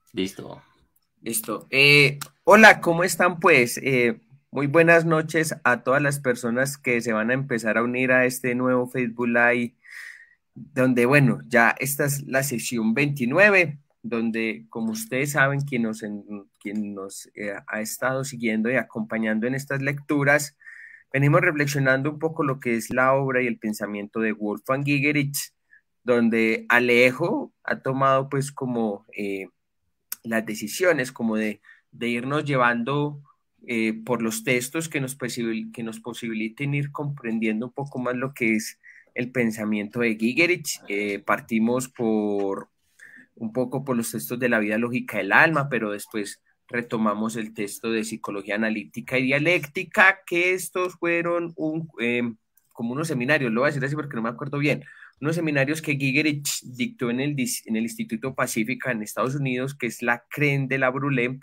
Listo. Listo. Hola, ¿cómo están pues? Muy buenas noches a todas las personas que se van a empezar a unir a este nuevo Facebook Live, donde, bueno, ya esta es la sesión 29, donde, como ustedes saben, quien nos ha estado siguiendo y acompañando en estas lecturas, venimos reflexionando un poco lo que es la obra y el pensamiento de Wolfgang Gigerich, donde Alejo ha tomado pues como las decisiones, como de irnos llevando por los textos que nos posibiliten ir comprendiendo un poco más lo que es el pensamiento de Gigerich. Partimos por un poco por los textos de la vida lógica del alma, pero después retomamos el texto de psicología analítica y dialéctica, que estos fueron como unos seminarios, lo voy a decir así porque no me acuerdo bien, unos seminarios que Gigerich dictó en el Instituto Pacífica en Estados Unidos, que es la CREN de la Brulé,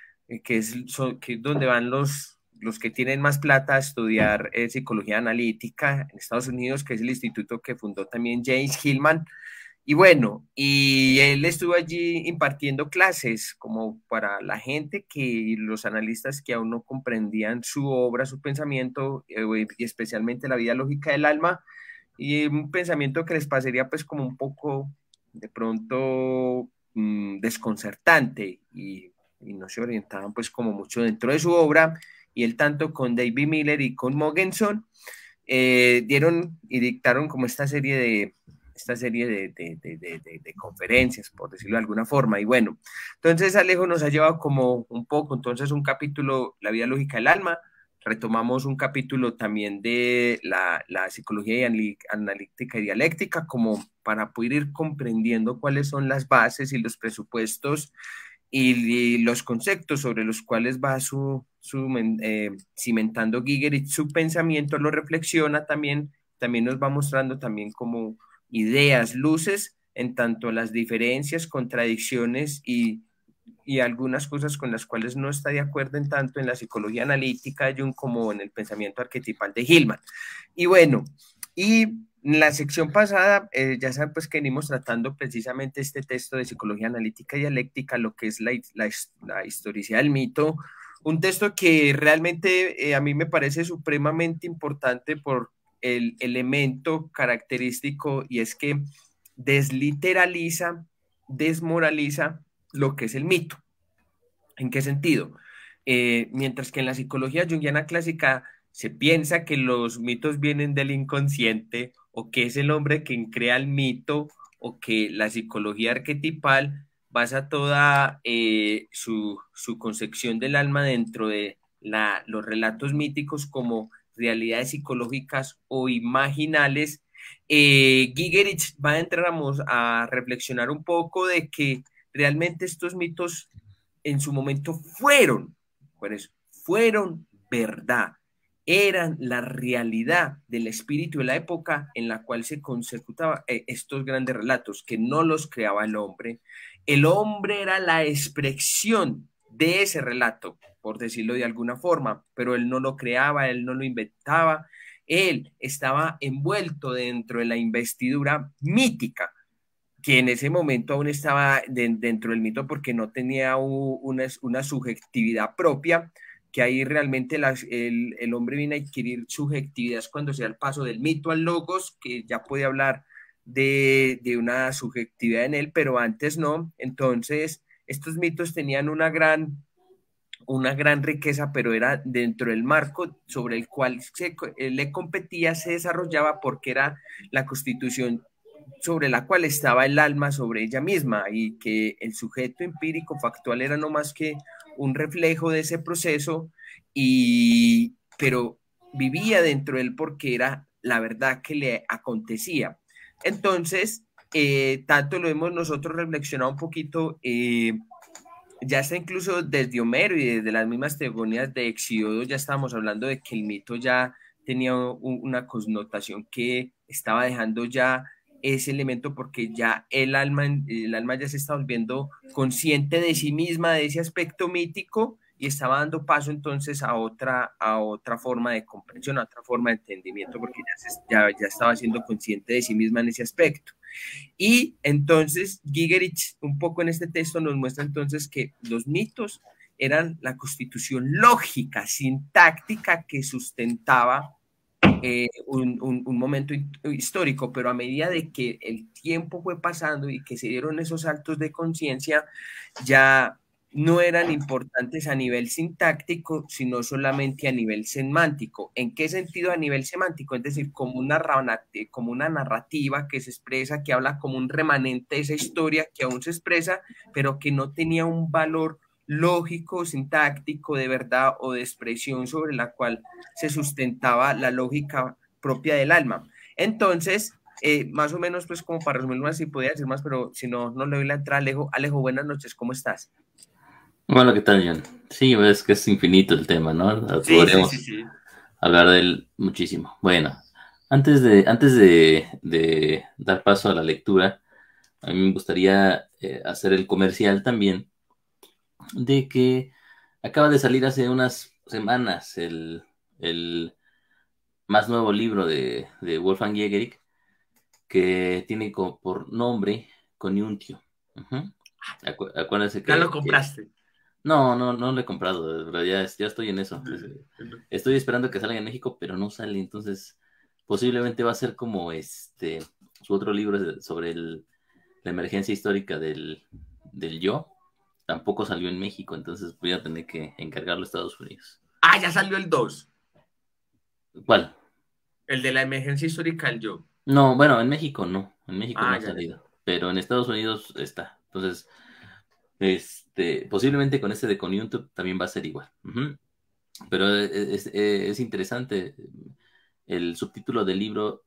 que es donde van los que tienen más plata a estudiar psicología analítica en Estados Unidos, que es el instituto que fundó también James Hillman. Y bueno, y él estuvo allí impartiendo clases como para la gente que los analistas que aún no comprendían su obra, su pensamiento, y especialmente la vida lógica del alma, y un pensamiento que les pasaría pues como un poco de pronto desconcertante y no se orientaban pues como mucho dentro de su obra. Y él tanto con David Miller y con Mogenson dieron y dictaron como esta serie de conferencias, por decirlo de alguna forma. Y bueno, entonces Alejo nos ha llevado como un poco, entonces un capítulo, la vida lógica del alma, retomamos un capítulo también de la psicología y analítica y dialéctica, como para poder ir comprendiendo cuáles son las bases y los presupuestos y los conceptos sobre los cuales va cimentando Gigerich su pensamiento, lo reflexiona también nos va mostrando también como ideas, luces, en tanto las diferencias, contradicciones y algunas cosas con las cuales no está de acuerdo en tanto en la psicología analítica de Jung como en el pensamiento arquetipal de Hillman. Y bueno, y en la sección pasada, ya saben pues que venimos tratando precisamente este texto de psicología analítica y dialéctica, lo que es la historicidad del mito, un texto que realmente a mí me parece supremamente importante por el elemento característico y es que desliteraliza, desmoraliza lo que es el mito. ¿En qué sentido? Mientras que en la psicología junguiana clásica se piensa que los mitos vienen del inconsciente o que es el hombre quien crea el mito o que la psicología arquetipal basa toda su concepción del alma dentro de los relatos míticos como realidades psicológicas o imaginales, Gigerich va a entrar a reflexionar un poco de que realmente estos mitos en su momento fueron verdad, eran la realidad del espíritu de la época en la cual se consecutaba estos grandes relatos, que no los creaba el hombre era la expresión de ese relato, por decirlo de alguna forma, pero él no lo creaba, él no lo inventaba, él estaba envuelto dentro de la investidura mítica que en ese momento aún estaba dentro del mito porque no tenía una subjetividad propia, que ahí realmente el hombre viene a adquirir subjetividad cuando sea el paso del mito al logos, que ya puede hablar de una subjetividad en él, pero antes no. Entonces, estos mitos tenían una gran riqueza, pero era dentro del marco sobre el cual le competía, se desarrollaba porque era la constitución sobre la cual estaba el alma sobre ella misma y que el sujeto empírico factual era no más que un reflejo de ese proceso, pero vivía dentro de él porque era la verdad que le acontecía. Entonces, tanto lo hemos nosotros reflexionado un poquito, ya está incluso desde Homero y desde las mismas teogonías de Hesíodo, ya estábamos hablando de que el mito ya tenía una connotación que estaba dejando ya ese elemento porque ya el alma ya se está volviendo consciente de sí misma, de ese aspecto mítico y estaba dando paso entonces a otra forma de comprensión, a otra forma de entendimiento porque ya estaba siendo consciente de sí misma en ese aspecto. Y entonces Gigerich un poco en este texto nos muestra entonces que los mitos eran la constitución lógica, sintáctica que sustentaba un momento histórico, pero a medida de que el tiempo fue pasando y que se dieron esos saltos de conciencia, ya no eran importantes a nivel sintáctico, sino solamente a nivel semántico. ¿En qué sentido a nivel semántico? Es decir, como una narrativa que se expresa, que habla como un remanente de esa historia que aún se expresa, pero que no tenía un valor lógico, sintáctico, de verdad o de expresión sobre la cual se sustentaba la lógica propia del alma. Entonces, más o menos, pues como para resumirlo así, podría decir más, pero si no, no le doy la entrada. Alejo, Alejo, buenas noches, ¿cómo estás? Bueno, ¿qué tal, John? Sí, es que es infinito el tema, ¿no? Sí, sí, sí, Podríamos sí. hablar de él muchísimo. Bueno, antes de dar paso a la lectura, a mí me gustaría hacer el comercial también de que acaba de salir hace unas semanas el más nuevo libro de Wolfgang Jägerich, que tiene por nombre Coniuntio. Ujú. Acuérdense Ya lo que compraste. no lo he comprado, pero ya estoy en eso. Estoy esperando que salga en México, pero no sale, entonces posiblemente va a ser como su otro libro sobre la emergencia histórica del yo. Tampoco salió en México, entonces voy a tener que encargarlo a Estados Unidos. Ah, ya salió el 2, ¿Cuál? el de la emergencia histórica del yo. No, bueno, en México no Ah, ha ya, ya, ya. salido, pero en Estados Unidos está. Entonces, posiblemente con este de Conjuncture también va a ser igual. Ujú. Pero es interesante. El subtítulo del libro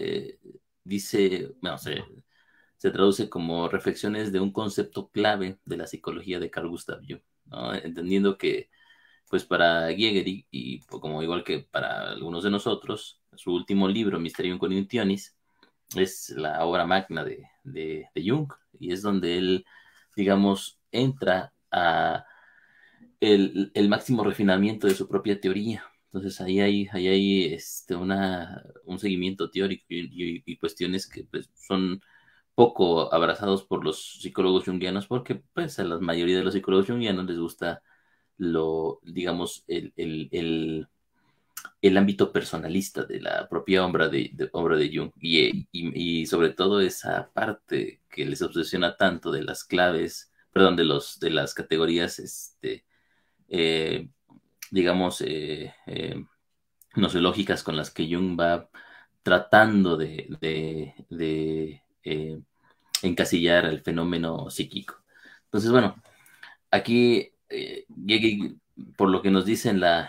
dice, bueno, se traduce como reflexiones de un concepto clave de la psicología de Carl Gustav Jung, ¿no? Entendiendo que, pues para Giger y como igual que para algunos de nosotros, su último libro, Mysterium Cognitionis, es la obra magna de Jung y es donde él, digamos, entra a el máximo refinamiento de su propia teoría. Entonces ahí hay un seguimiento teórico y cuestiones que pues, son poco abrazados por los psicólogos junguianos porque pues a la mayoría de los psicólogos junguianos les gusta digamos, el ámbito personalista de la propia obra de Jung y sobre todo esa parte que les obsesiona tanto de las claves, perdón, de las categorías, eh, digamos, nosológicas con las que Jung va tratando de encasillar el fenómeno psíquico. Entonces, bueno, aquí, por lo que nos dice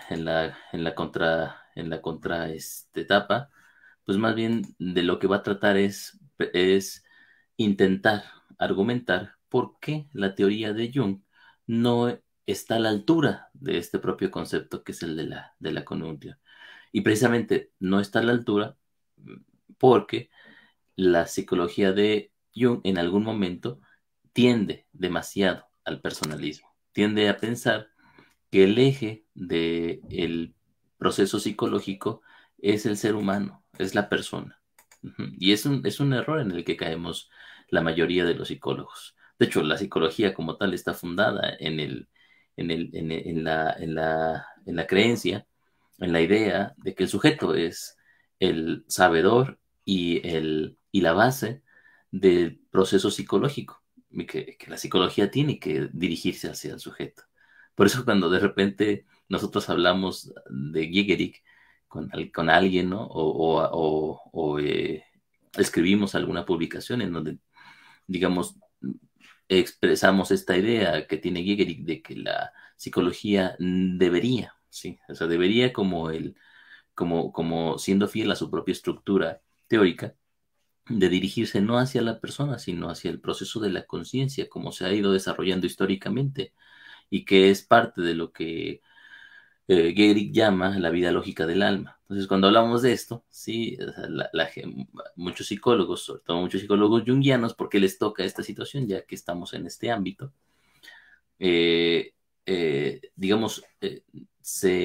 en la contra etapa, pues más bien de lo que va a tratar es intentar argumentar por qué la teoría de Jung no está a la altura de este propio concepto que es el de la conjunción. Y precisamente no está a la altura porque la psicología de Jung en algún momento tiende demasiado al personalismo, tiende a pensar que el eje del proceso psicológico es el ser humano, es la persona. Y es un error en el que caemos la mayoría de los psicólogos. De hecho, la psicología como tal está fundada en la creencia, en la idea de que el sujeto es el sabedor y la base del proceso psicológico, y que la psicología tiene que dirigirse hacia el sujeto. Por eso cuando de repente nosotros hablamos de Gigerich con alguien, ¿no? O escribimos alguna publicación en donde, digamos, expresamos esta idea que tiene Gigerich de que la psicología debería, ¿sí? O sea, debería como siendo fiel a su propia estructura teórica, de dirigirse no hacia la persona, sino hacia el proceso de la conciencia, como se ha ido desarrollando históricamente y que es parte de lo que Gehrig llama la vida lógica del alma. Entonces, cuando hablamos de esto, sí, o sea, muchos psicólogos, sobre todo muchos psicólogos junguianos, porque les toca esta situación, ya que estamos en este ámbito, eh, digamos,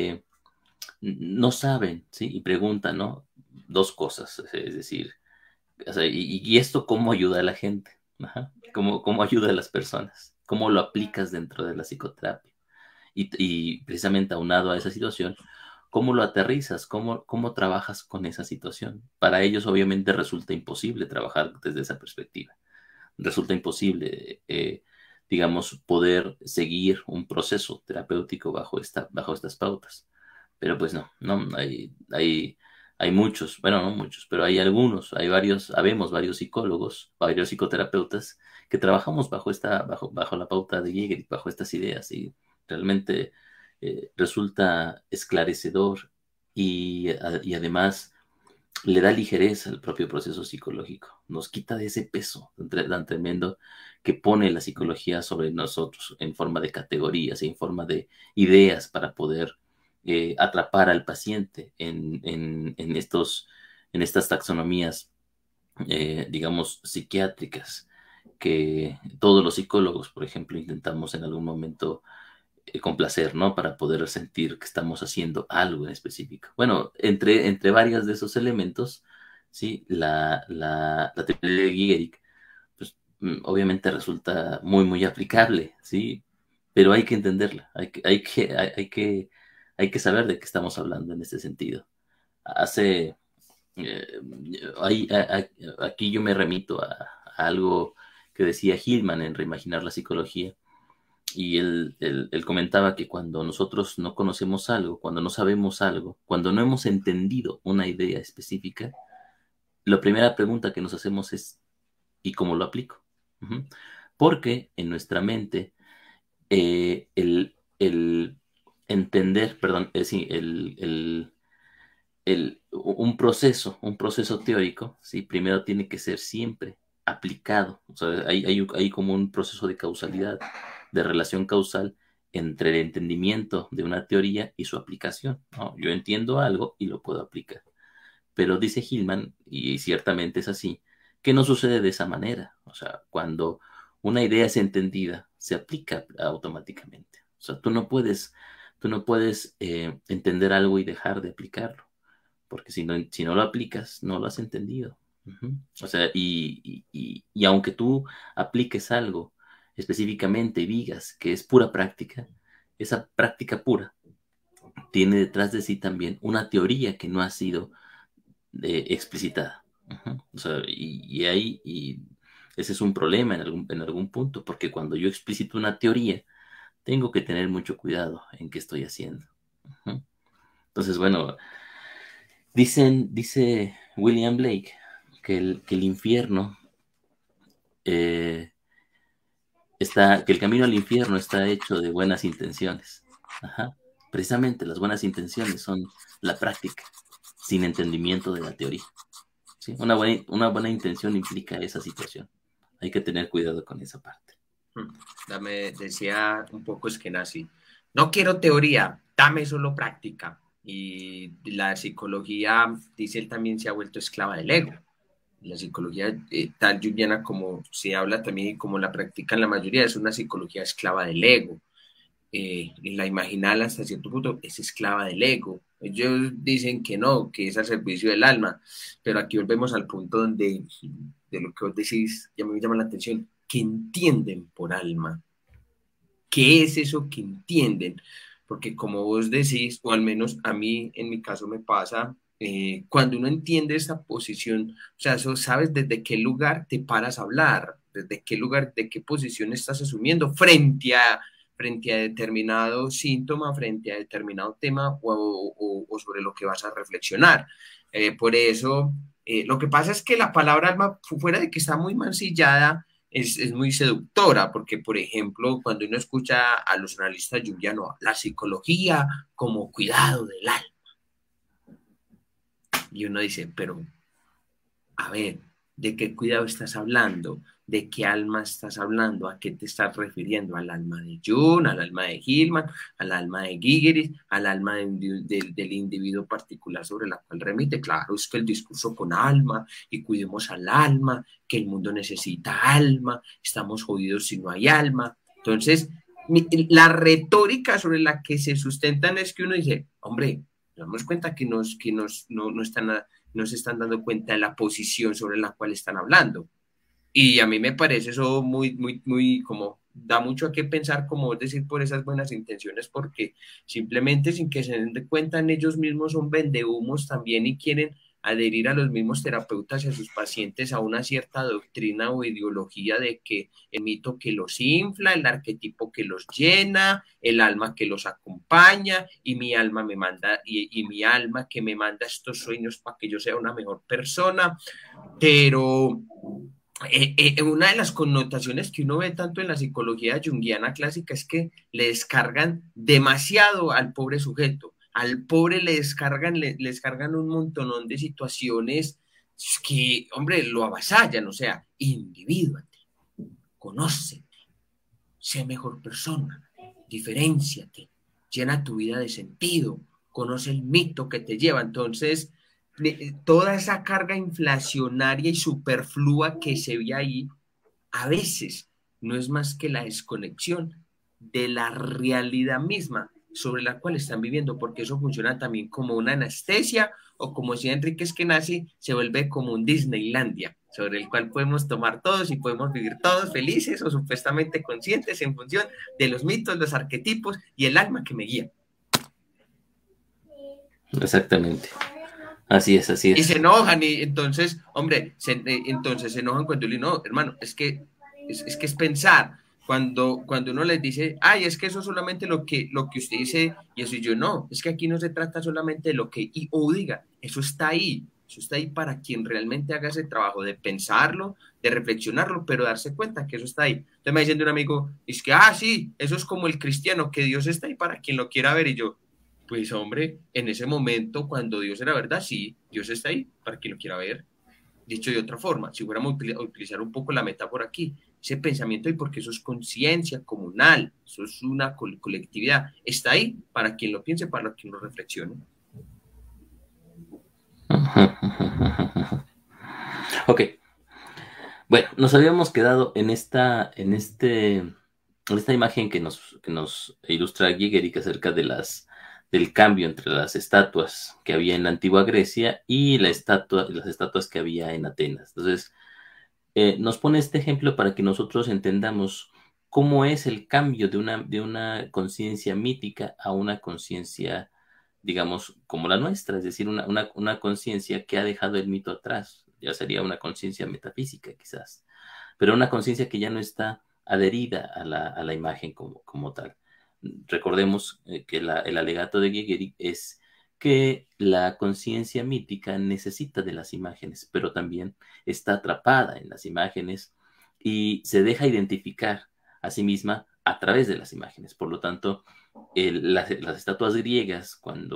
no saben, ¿sí? Y preguntan, ¿no? Dos cosas, es decir, O sea, y esto cómo ayuda a la gente. Ajá. ¿Cómo ayuda a las personas? ¿Cómo lo aplicas dentro de la psicoterapia? Y precisamente aunado a esa situación, ¿cómo lo aterrizas? ¿Cómo trabajas con esa situación? Para ellos obviamente resulta imposible trabajar desde esa perspectiva. Resulta imposible, digamos, poder seguir un proceso terapéutico bajo estas pautas. Pero pues no, hay muchos, bueno, no muchos, pero hay algunos, habemos varios psicólogos, varios psicoterapeutas que trabajamos bajo la pauta de Giger, bajo estas ideas, y realmente resulta esclarecedor y además le da ligereza al propio proceso psicológico, nos quita de ese peso tan tremendo que pone la psicología sobre nosotros en forma de categorías, en forma de ideas para poder atrapar al paciente en estas taxonomías, digamos, psiquiátricas, que todos los psicólogos, por ejemplo, intentamos en algún momento complacer, ¿no? Para poder sentir que estamos haciendo algo en específico. Bueno, entre varios de esos elementos, ¿sí? La teoría de Gigeric, pues obviamente resulta muy aplicable, ¿sí? Pero hay que entenderla, hay que saber de qué estamos hablando en este sentido. Hace, eh, aquí yo me remito a algo que decía Hillman en Reimaginar la Psicología, y él comentaba que cuando nosotros no conocemos algo, cuando no sabemos algo, cuando no hemos entendido una idea específica, la primera pregunta que nos hacemos es, ¿y cómo lo aplico? Ujú. Porque en nuestra mente, el entender, perdón, sí, un proceso teórico, ¿sí? Primero tiene que ser siempre aplicado. O sea, hay como un proceso de causalidad, de relación causal entre el entendimiento de una teoría y su aplicación, ¿no? Yo entiendo algo y lo puedo aplicar. Pero dice Hillman, y ciertamente es así, que no sucede de esa manera. O sea, cuando una idea es entendida, se aplica automáticamente. O sea, tú no puedes entender algo y dejar de aplicarlo, porque si no lo aplicas, no lo has entendido. Ujú. O sea, y aunque tú apliques algo específicamente y digas que es pura práctica, esa práctica pura tiene detrás de sí también una teoría que no ha sido explicitada. Ujú. O sea, y ese es un problema en algún punto, porque cuando yo explicito una teoría, tengo que tener mucho cuidado en qué estoy haciendo. Ujú. Entonces, bueno, dice William Blake que el infierno eh, que el camino al infierno está hecho de buenas intenciones. Ajá. Precisamente las buenas intenciones son la práctica, sin entendimiento de la teoría. ¿Sí? Una buena intención implica esa situación. Hay que tener cuidado con esa parte. Me decía un poco Eskenazi, no quiero teoría, dame solo práctica. Y la psicología, dice él, también se ha vuelto esclava del ego. La psicología tal junguiana, como se habla también y como la practican la mayoría, es una psicología esclava del ego. La imaginal hasta cierto punto es esclava del ego. Ellos dicen que no, que es al servicio del alma, pero aquí volvemos al punto donde de lo que vos decís, ya me llama la atención, que entienden por alma. ¿Qué es eso que entienden? Porque como vos decís, o al menos a mí en mi caso me pasa, cuando uno entiende esta posición, o sea, eso sabes desde qué lugar te paras a hablar, desde qué lugar, de qué posición estás asumiendo frente a determinado síntoma, frente a determinado tema o sobre lo que vas a reflexionar. Por eso, lo que pasa es que la palabra alma, fuera de que está muy mancillada, es muy seductora, porque, por ejemplo, cuando uno escucha a los analistas junguianos, la psicología como cuidado del alma, y uno dice, pero, a ver, ¿de qué cuidado estás hablando? ¿De qué alma estás hablando? ¿A qué te estás refiriendo? ¿Al alma de Jung, al alma de Hillman, al alma de Gigeris, al alma del individuo particular sobre la cual remite? Claro, es que el discurso con alma y cuidemos al alma, que el mundo necesita alma, estamos jodidos si no hay alma. Entonces, la retórica sobre la que se sustentan es que uno dice, hombre, nos damos cuenta que no están no se están dando cuenta de la posición sobre la cual están hablando. Y a mí me parece eso muy, muy, muy, como da mucho a qué pensar, como es decir, por esas buenas intenciones, porque simplemente sin que se den de cuenta ellos mismos son vendehumos también y quieren adherir a los mismos terapeutas y a sus pacientes a una cierta doctrina o ideología de que el mito que los infla, el arquetipo que los llena, el alma que los acompaña y mi alma me manda y mi alma que me manda estos sueños para que yo sea una mejor persona, pero una de las connotaciones que uno ve tanto en la psicología junguiana clásica es que le descargan demasiado al pobre sujeto. Al pobre le descargan un montonón de situaciones que, hombre, lo avasallan. O sea, indivíduate, conócete, sé mejor persona, diferénciate, llena tu vida de sentido, conoce el mito que te lleva. Entonces, toda esa carga inflacionaria y superflua que se ve ahí, a veces no es más que la desconexión de la realidad misma sobre la cual están viviendo, porque eso funciona también como una anestesia o como decía Enrique Eskenazi, se vuelve como un Disneylandia, sobre el cual podemos tomar todos y podemos vivir todos felices o supuestamente conscientes en función de los mitos, los arquetipos y el alma que me guía. Exactamente. Así es, así es. Y se enojan y entonces, hombre, entonces se enojan cuando le digo, no, hermano, es que es pensar. Cuando uno les dice, ay, es que eso es solamente lo que usted dice, y eso y yo no, es que aquí no se trata solamente de lo que y o diga, eso está ahí para quien realmente haga ese trabajo de pensarlo, de reflexionarlo, pero darse cuenta que eso está ahí. Entonces me dicen de un amigo, es que, sí, eso es como el cristiano, que Dios está ahí para quien lo quiera ver, y yo, pues hombre, en ese momento, cuando Dios era verdad, sí, Dios está ahí para quien lo quiera ver. Dicho de otra forma, si fuéramos a utilizar un poco la metáfora aquí, ese pensamiento, y porque eso es conciencia comunal, eso es una colectividad, está ahí para quien lo piense, para quien lo reflexione. Ok. Bueno, nos habíamos quedado en esta imagen que nos ilustra Gigerik acerca del cambio entre las estatuas que había en la antigua Grecia y las estatuas que había en Atenas. Entonces, nos pone este ejemplo para que nosotros entendamos cómo es el cambio de una conciencia mítica a una conciencia, digamos, como la nuestra, es decir, una conciencia que ha dejado el mito atrás. Ya sería una conciencia metafísica, quizás, pero una conciencia que ya no está adherida a la imagen como tal. Recordemos que el alegato de Gigerik es que la conciencia mítica necesita de las imágenes, pero también está atrapada en las imágenes y se deja identificar a sí misma a través de las imágenes. Por lo tanto, las estatuas griegas,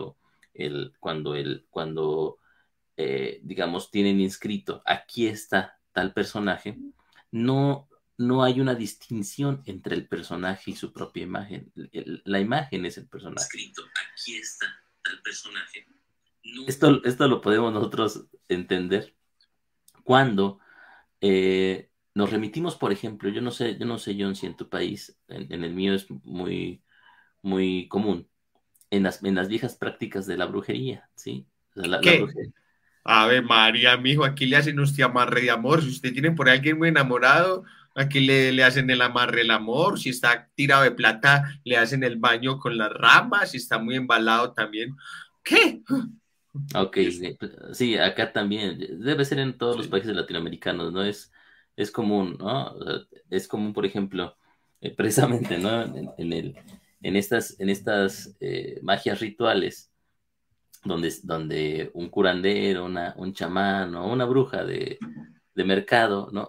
digamos, tienen inscrito, aquí está tal personaje, no, no hay una distinción entre el personaje y su propia imagen. La imagen es el personaje. Inscrito, aquí está tal personaje. No. Esto lo podemos nosotros entender cuando nos remitimos, por ejemplo, yo no sé, John, si en tu país, en el mío es muy, muy común, en las viejas prácticas de la brujería, ¿sí? O sea, la ¿Qué? brujería. Ave María, mijo, aquí le hacen usted amarre de amor. Si usted tiene por ahí alguien muy enamorado, aquí le hacen el amarre del amor. Si está tirado de plata, le hacen el baño con las ramas. Si está muy embalado también. ¿Qué? Ok, sí, acá también, debe ser en todos los Sí. países latinoamericanos, ¿no? Es común, ¿no? O sea, es común, por ejemplo, precisamente, ¿no? En estas magias rituales, donde un curandero, un chamán o una bruja de mercado, ¿no?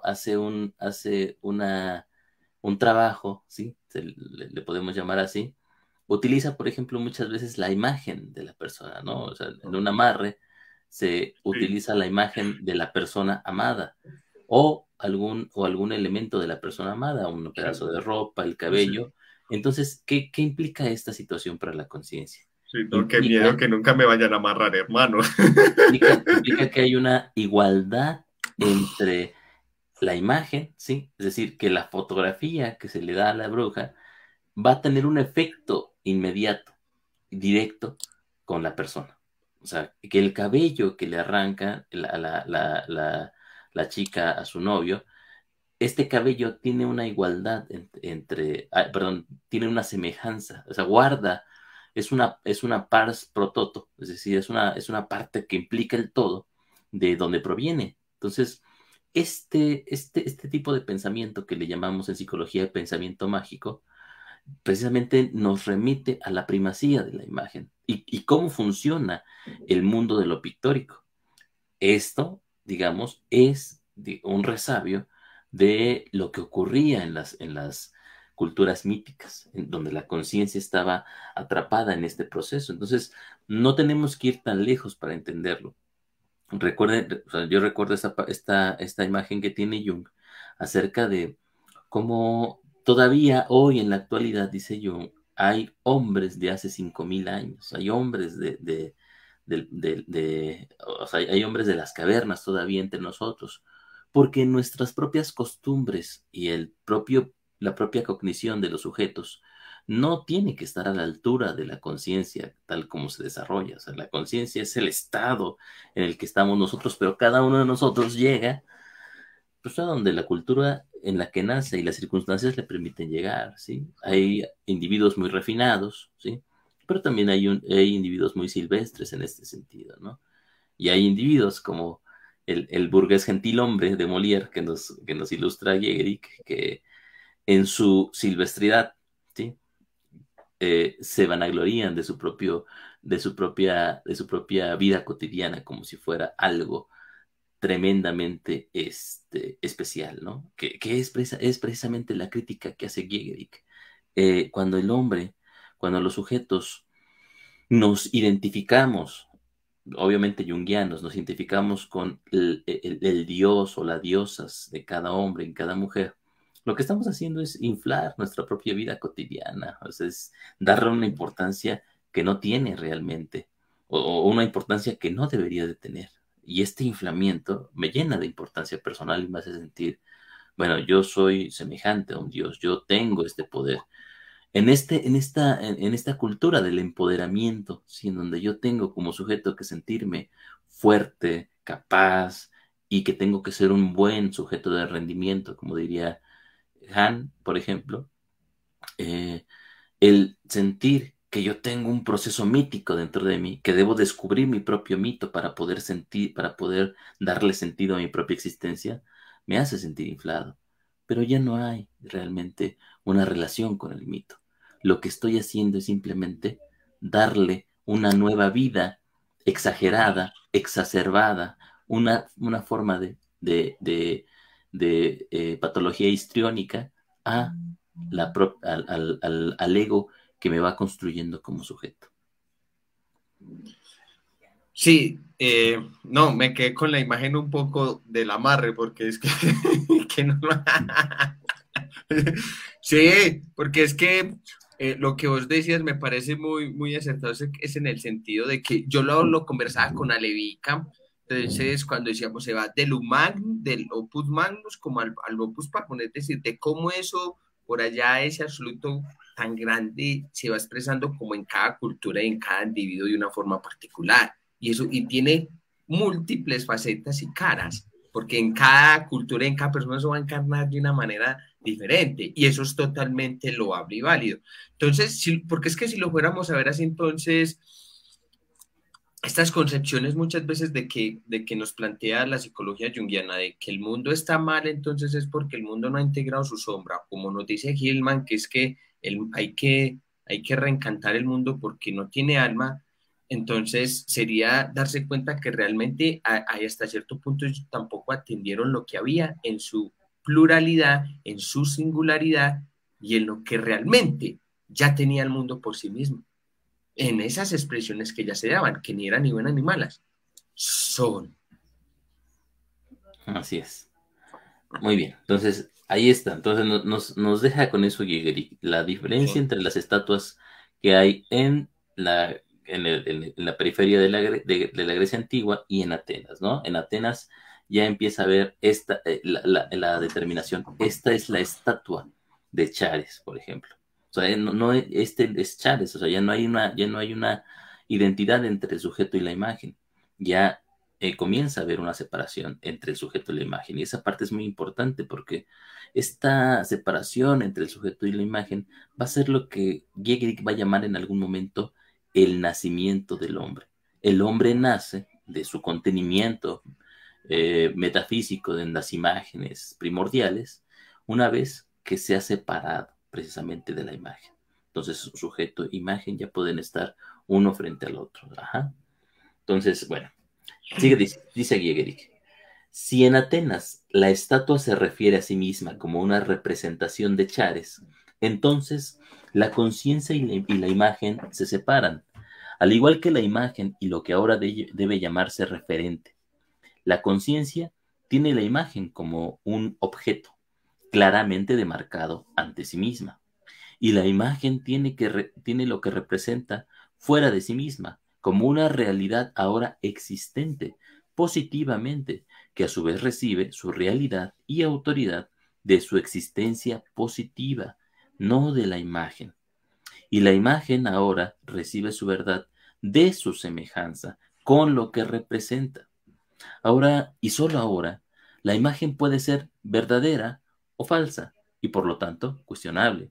Un trabajo, ¿sí? Le podemos llamar así. Utiliza, por ejemplo, muchas veces la imagen de la persona, ¿no? O sea, en un amarre se Sí. utiliza la imagen de la persona amada o algún elemento de la persona amada, un pedazo de ropa, el Sí. cabello. Entonces, ¿qué implica esta situación para la conciencia? Sí, no, qué miedo Implica, que nunca me vayan a amarrar, hermano. implica que hay una igualdad entre la imagen, ¿sí? Es decir, que la fotografía que se le da a la bruja va a tener un efecto inmediato, directo con la persona. O sea, que el cabello que le arranca la chica a su novio, este cabello tiene una igualdad perdón, tiene una semejanza, o sea, guarda, es una pars pro toto, es decir, es una parte que implica el todo de donde proviene. Entonces, este tipo de pensamiento que le llamamos en psicología pensamiento mágico, precisamente nos remite a la primacía de la imagen y cómo funciona el mundo de lo pictórico. Esto, digamos, es un resabio de lo que ocurría en las culturas míticas, en donde la conciencia estaba atrapada en este proceso. Entonces, no tenemos que ir tan lejos para entenderlo. Recuerden, o sea, yo recuerdo esta imagen que tiene Jung acerca de cómo todavía hoy en la actualidad, dice Jung, hay hombres de hace 5.000 años, hay hombres o sea, hay hombres de las cavernas todavía entre nosotros, porque nuestras propias costumbres y la propia cognición de los sujetos no tiene que estar a la altura de la conciencia tal como se desarrolla. O sea, la conciencia es el estado en el que estamos nosotros, pero cada uno de nosotros llega pues a donde la cultura en la que nace y las circunstancias le permiten llegar, ¿sí? Hay individuos muy refinados, ¿sí? Pero también hay individuos muy silvestres en este sentido, ¿no? Y hay individuos como el burgués gentilhombre de Molière que nos ilustra Gehrig, que en su silvestridad, ¿sí? Se vanaglorían de su propia vida cotidiana como si fuera algo tremendamente especial, ¿no? Que es precisamente la crítica que hace Gehrig. Cuando los sujetos nos identificamos, obviamente junguianos, nos identificamos con el dios o las diosas de cada hombre y cada mujer, lo que estamos haciendo es inflar nuestra propia vida cotidiana, o sea, es darle una importancia que no tiene realmente, o una importancia que no debería de tener. Y este inflamiento me llena de importancia personal y me hace sentir, bueno, yo soy semejante a un dios, yo tengo este poder, en esta cultura del empoderamiento, ¿sí? En donde yo tengo como sujeto que sentirme fuerte, capaz, y que tengo que ser un buen sujeto de rendimiento, como diría Han, por ejemplo, eh, el sentir que yo tengo un proceso mítico dentro de mí, que debo descubrir mi propio mito para poder sentir, para poder darle sentido a mi propia existencia, me hace sentir inflado. Pero ya no hay realmente una relación con el mito. Lo que estoy haciendo es simplemente darle una nueva vida exagerada, exacerbada, una forma de patología histriónica a al ego que me va construyendo como sujeto. Sí, no, me quedé con la imagen un poco del amarre, porque es que, que no. Sí, porque es que lo que vos decías me parece muy, muy acertado, es en el sentido de que yo lo conversaba con Alevica, entonces cuando decíamos se va del opus magnus como al opus magnum, es decir, de cómo eso por allá, ese absoluto tan grande, se va expresando como en cada cultura y en cada individuo de una forma particular, y tiene múltiples facetas y caras, porque en cada cultura, en cada persona se va a encarnar de una manera diferente, y eso es totalmente loable y válido. Entonces, porque es que si lo fuéramos a ver así, entonces, estas concepciones muchas veces de que nos plantea la psicología junguiana, de que el mundo está mal, entonces es porque el mundo no ha integrado su sombra, como nos dice Hillman, que es que hay que reencantar el mundo porque no tiene alma. Entonces sería darse cuenta que realmente hasta cierto punto tampoco atendieron lo que había en su pluralidad, en su singularidad y en lo que realmente ya tenía el mundo por sí mismo. En esas expresiones que ya se daban, que ni eran ni buenas ni malas, son. Así es. Muy bien. Entonces, ahí está. Entonces, nos deja con eso Gehrig. La diferencia Sí. entre las estatuas que hay en la periferia de la Grecia antigua y en Atenas, ¿no? En Atenas ya empieza a ver la determinación. Esta es la estatua de Chares, por ejemplo. O sea, no, este es Chares, o sea, ya no hay una identidad entre el sujeto y la imagen. Ya comienza a haber una separación entre el sujeto y la imagen. Y esa parte es muy importante porque esta separación entre el sujeto y la imagen va a ser lo que Gehrig va a llamar en algún momento el nacimiento del hombre. El hombre nace de su contenimiento metafísico en las imágenes primordiales una vez que se ha separado precisamente de la imagen. Entonces, sujeto e imagen ya pueden estar uno frente al otro. Ajá. Entonces, bueno, dice Giegerich. Si en Atenas la estatua se refiere a sí misma como una representación de Chares, entonces la conciencia y la imagen se separan, al igual que la imagen y lo que ahora debe llamarse referente. La conciencia tiene la imagen como un objeto claramente demarcado ante sí misma, y la imagen tiene lo que representa fuera de sí misma, como una realidad ahora existente positivamente, que a su vez recibe su realidad y autoridad de su existencia positiva, no de la imagen. Y la imagen ahora recibe su verdad de su semejanza con lo que representa. Ahora, y solo ahora, la imagen puede ser verdadera o falsa, y por lo tanto cuestionable.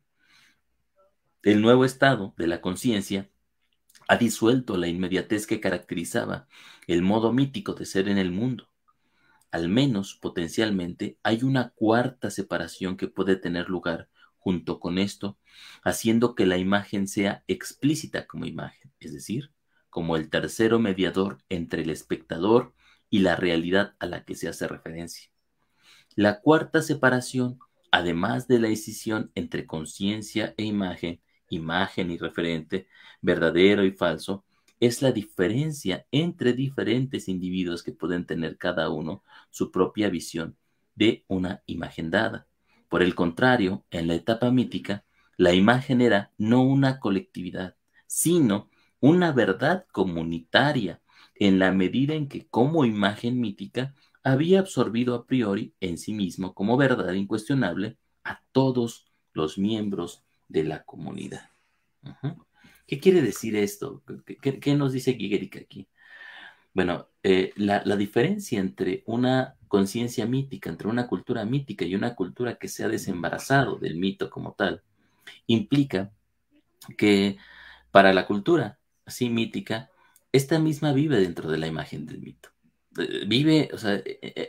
El nuevo estado de la conciencia ha disuelto la inmediatez que caracterizaba el modo mítico de ser en el mundo. Al menos potencialmente hay una cuarta separación que puede tener lugar junto con esto, haciendo que la imagen sea explícita como imagen, es decir, como el tercero mediador entre el espectador y la realidad a la que se hace referencia. La cuarta separación, además de la escisión entre conciencia e imagen, imagen y referente, verdadero y falso, es la diferencia entre diferentes individuos que pueden tener cada uno su propia visión de una imagen dada. Por el contrario, en la etapa mítica, la imagen era no una colectividad, sino una verdad comunitaria, en la medida en que como imagen mítica había absorbido a priori en sí mismo como verdad incuestionable a todos los miembros de la comunidad. Uh-huh. ¿Qué quiere decir esto? ¿Qué nos dice Giegerich aquí? Bueno, la diferencia entre una conciencia mítica, entre una cultura mítica y una cultura que se ha desembarazado del mito como tal, implica que para la cultura así mítica, esta misma vive dentro de la imagen del mito. Vive, o sea,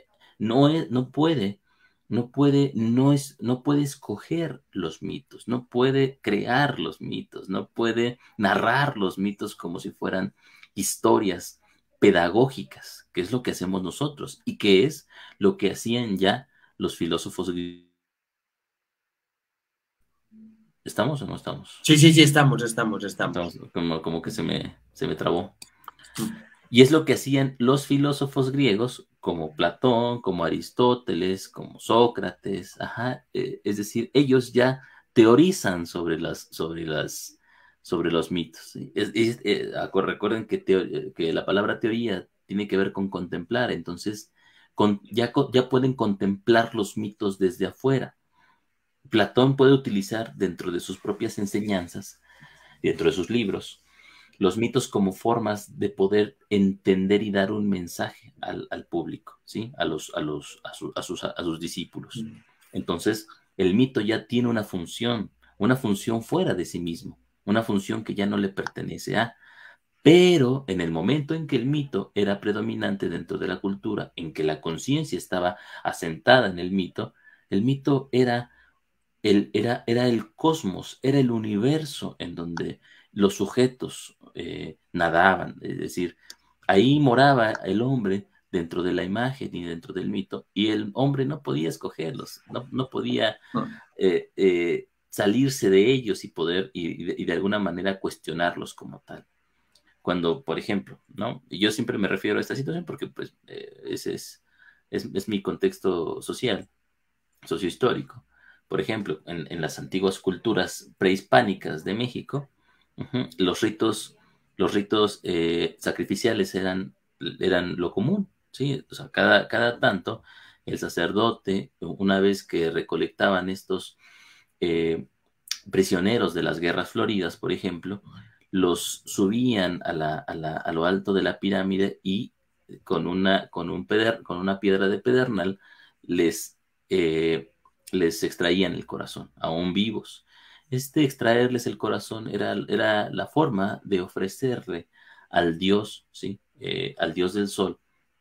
no puede, no puede escoger los mitos, no puede crear los mitos, no puede narrar los mitos como si fueran historias pedagógicas, que es lo que hacemos nosotros y que es lo que hacían ya los filósofos griegos. ¿Estamos o no estamos? Sí, sí, sí, estamos. Estamos como que se me trabó. Y es lo que hacían los filósofos griegos, como Platón, como Aristóteles, como Sócrates, ajá, es decir, ellos ya teorizan sobre los mitos. ¿Sí? Recuerden que la palabra teoría tiene que ver con contemplar, entonces ya pueden contemplar los mitos desde afuera. Platón puede utilizar dentro de sus propias enseñanzas, dentro de sus libros, los mitos como formas de poder entender y dar un mensaje al público, ¿sí? A sus discípulos. Entonces, el mito ya tiene una función fuera de sí mismo, una función que ya no le pertenece a. Pero en el momento en que el mito era predominante dentro de la cultura, en que la conciencia estaba asentada en el mito era el cosmos, era el universo en donde los sujetos nadaban, es decir, ahí moraba el hombre dentro de la imagen y dentro del mito, y el hombre no podía escogerlos, no podía salirse de ellos y poder, y de alguna manera cuestionarlos como tal. Cuando, por ejemplo, ¿no? Y yo siempre me refiero a esta situación porque pues ese es mi contexto social, sociohistórico. Por ejemplo, en las antiguas culturas prehispánicas de México, los ritos sacrificiales eran lo común, ¿sí? O sea, cada tanto el sacerdote, una vez que recolectaban estos eh, prisioneros de las guerras floridas, por ejemplo, los subían a lo alto de la pirámide y con una piedra de pedernal les, les extraían el corazón, aún vivos. Extraerles el corazón era la forma de ofrecerle al dios, ¿sí? Al dios del sol,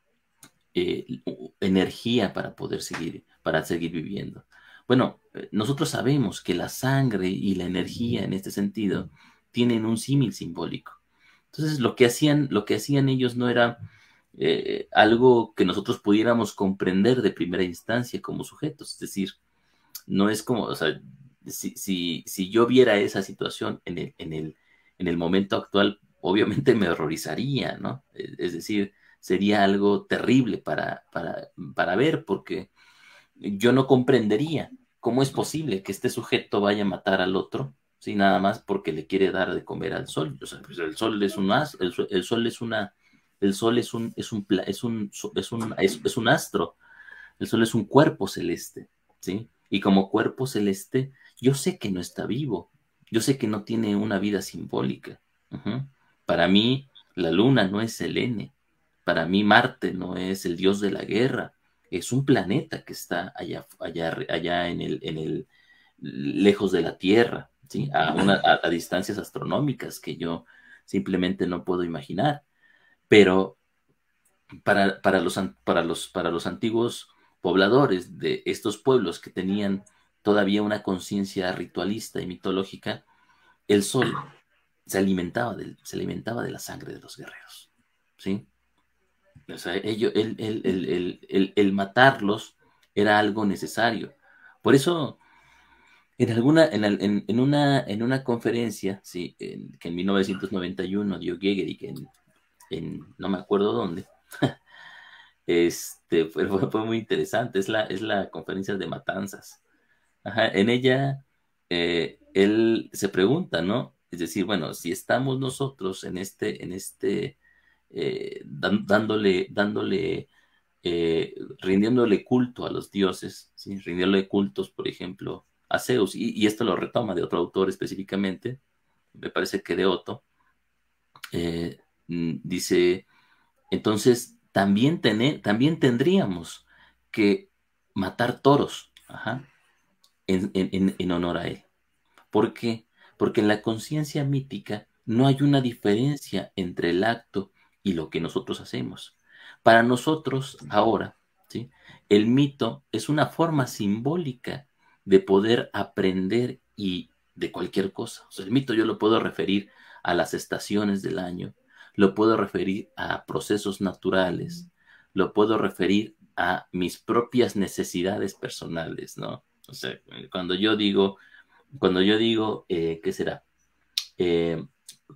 energía para seguir viviendo. Bueno, nosotros sabemos que la sangre y la energía en este sentido tienen un símil simbólico. Entonces, lo que hacían ellos no era algo que nosotros pudiéramos comprender de primera instancia como sujetos. Es decir, no es como, o sea, si yo viera esa situación en el momento actual, obviamente me horrorizaría, ¿no? Es decir, sería algo terrible para ver, porque yo no comprendería cómo es posible que este sujeto vaya a matar al otro, ¿sí? Nada más porque le quiere dar de comer al sol. O sea, pues el sol es el sol es una, el sol es un astro, el sol es un cuerpo celeste, ¿sí? Y como cuerpo celeste, yo sé que no está vivo, yo sé que no tiene una vida simbólica. Ujú. Para mí, la luna no es Selene, para mí Marte no es el dios de la guerra, es un planeta que está allá lejos de la Tierra, ¿sí? A distancias astronómicas que yo simplemente no puedo imaginar. Pero para los antiguos pobladores de estos pueblos que tenían todavía una conciencia ritualista y mitológica, el sol se alimentaba de la sangre de los guerreros, ¿sí? O sea, el matarlos era algo necesario. Por eso, en una conferencia, ¿sí? Que en 1991 dio Gehrig no me acuerdo dónde, fue muy interesante, es la conferencia de Matanzas. Ajá, en ella él se pregunta, ¿no? Es decir, bueno, si estamos nosotros rindiéndole culto a los dioses, ¿sí? Rindiéndole cultos, por ejemplo, a Zeus, y esto lo retoma de otro autor específicamente, me parece que de Otto, dice, entonces también tendríamos que matar toros, ajá, en honor a él. ¿Por qué? Porque en la conciencia mítica no hay una diferencia entre el acto y lo que nosotros hacemos. Para nosotros ahora, ¿sí? El mito es una forma simbólica de poder aprender y de cualquier cosa. O sea, el mito yo lo puedo referir a las estaciones del año, lo puedo referir a procesos naturales, lo puedo referir a mis propias necesidades personales, ¿no? O sea, cuando yo digo, ¿qué será? Eh,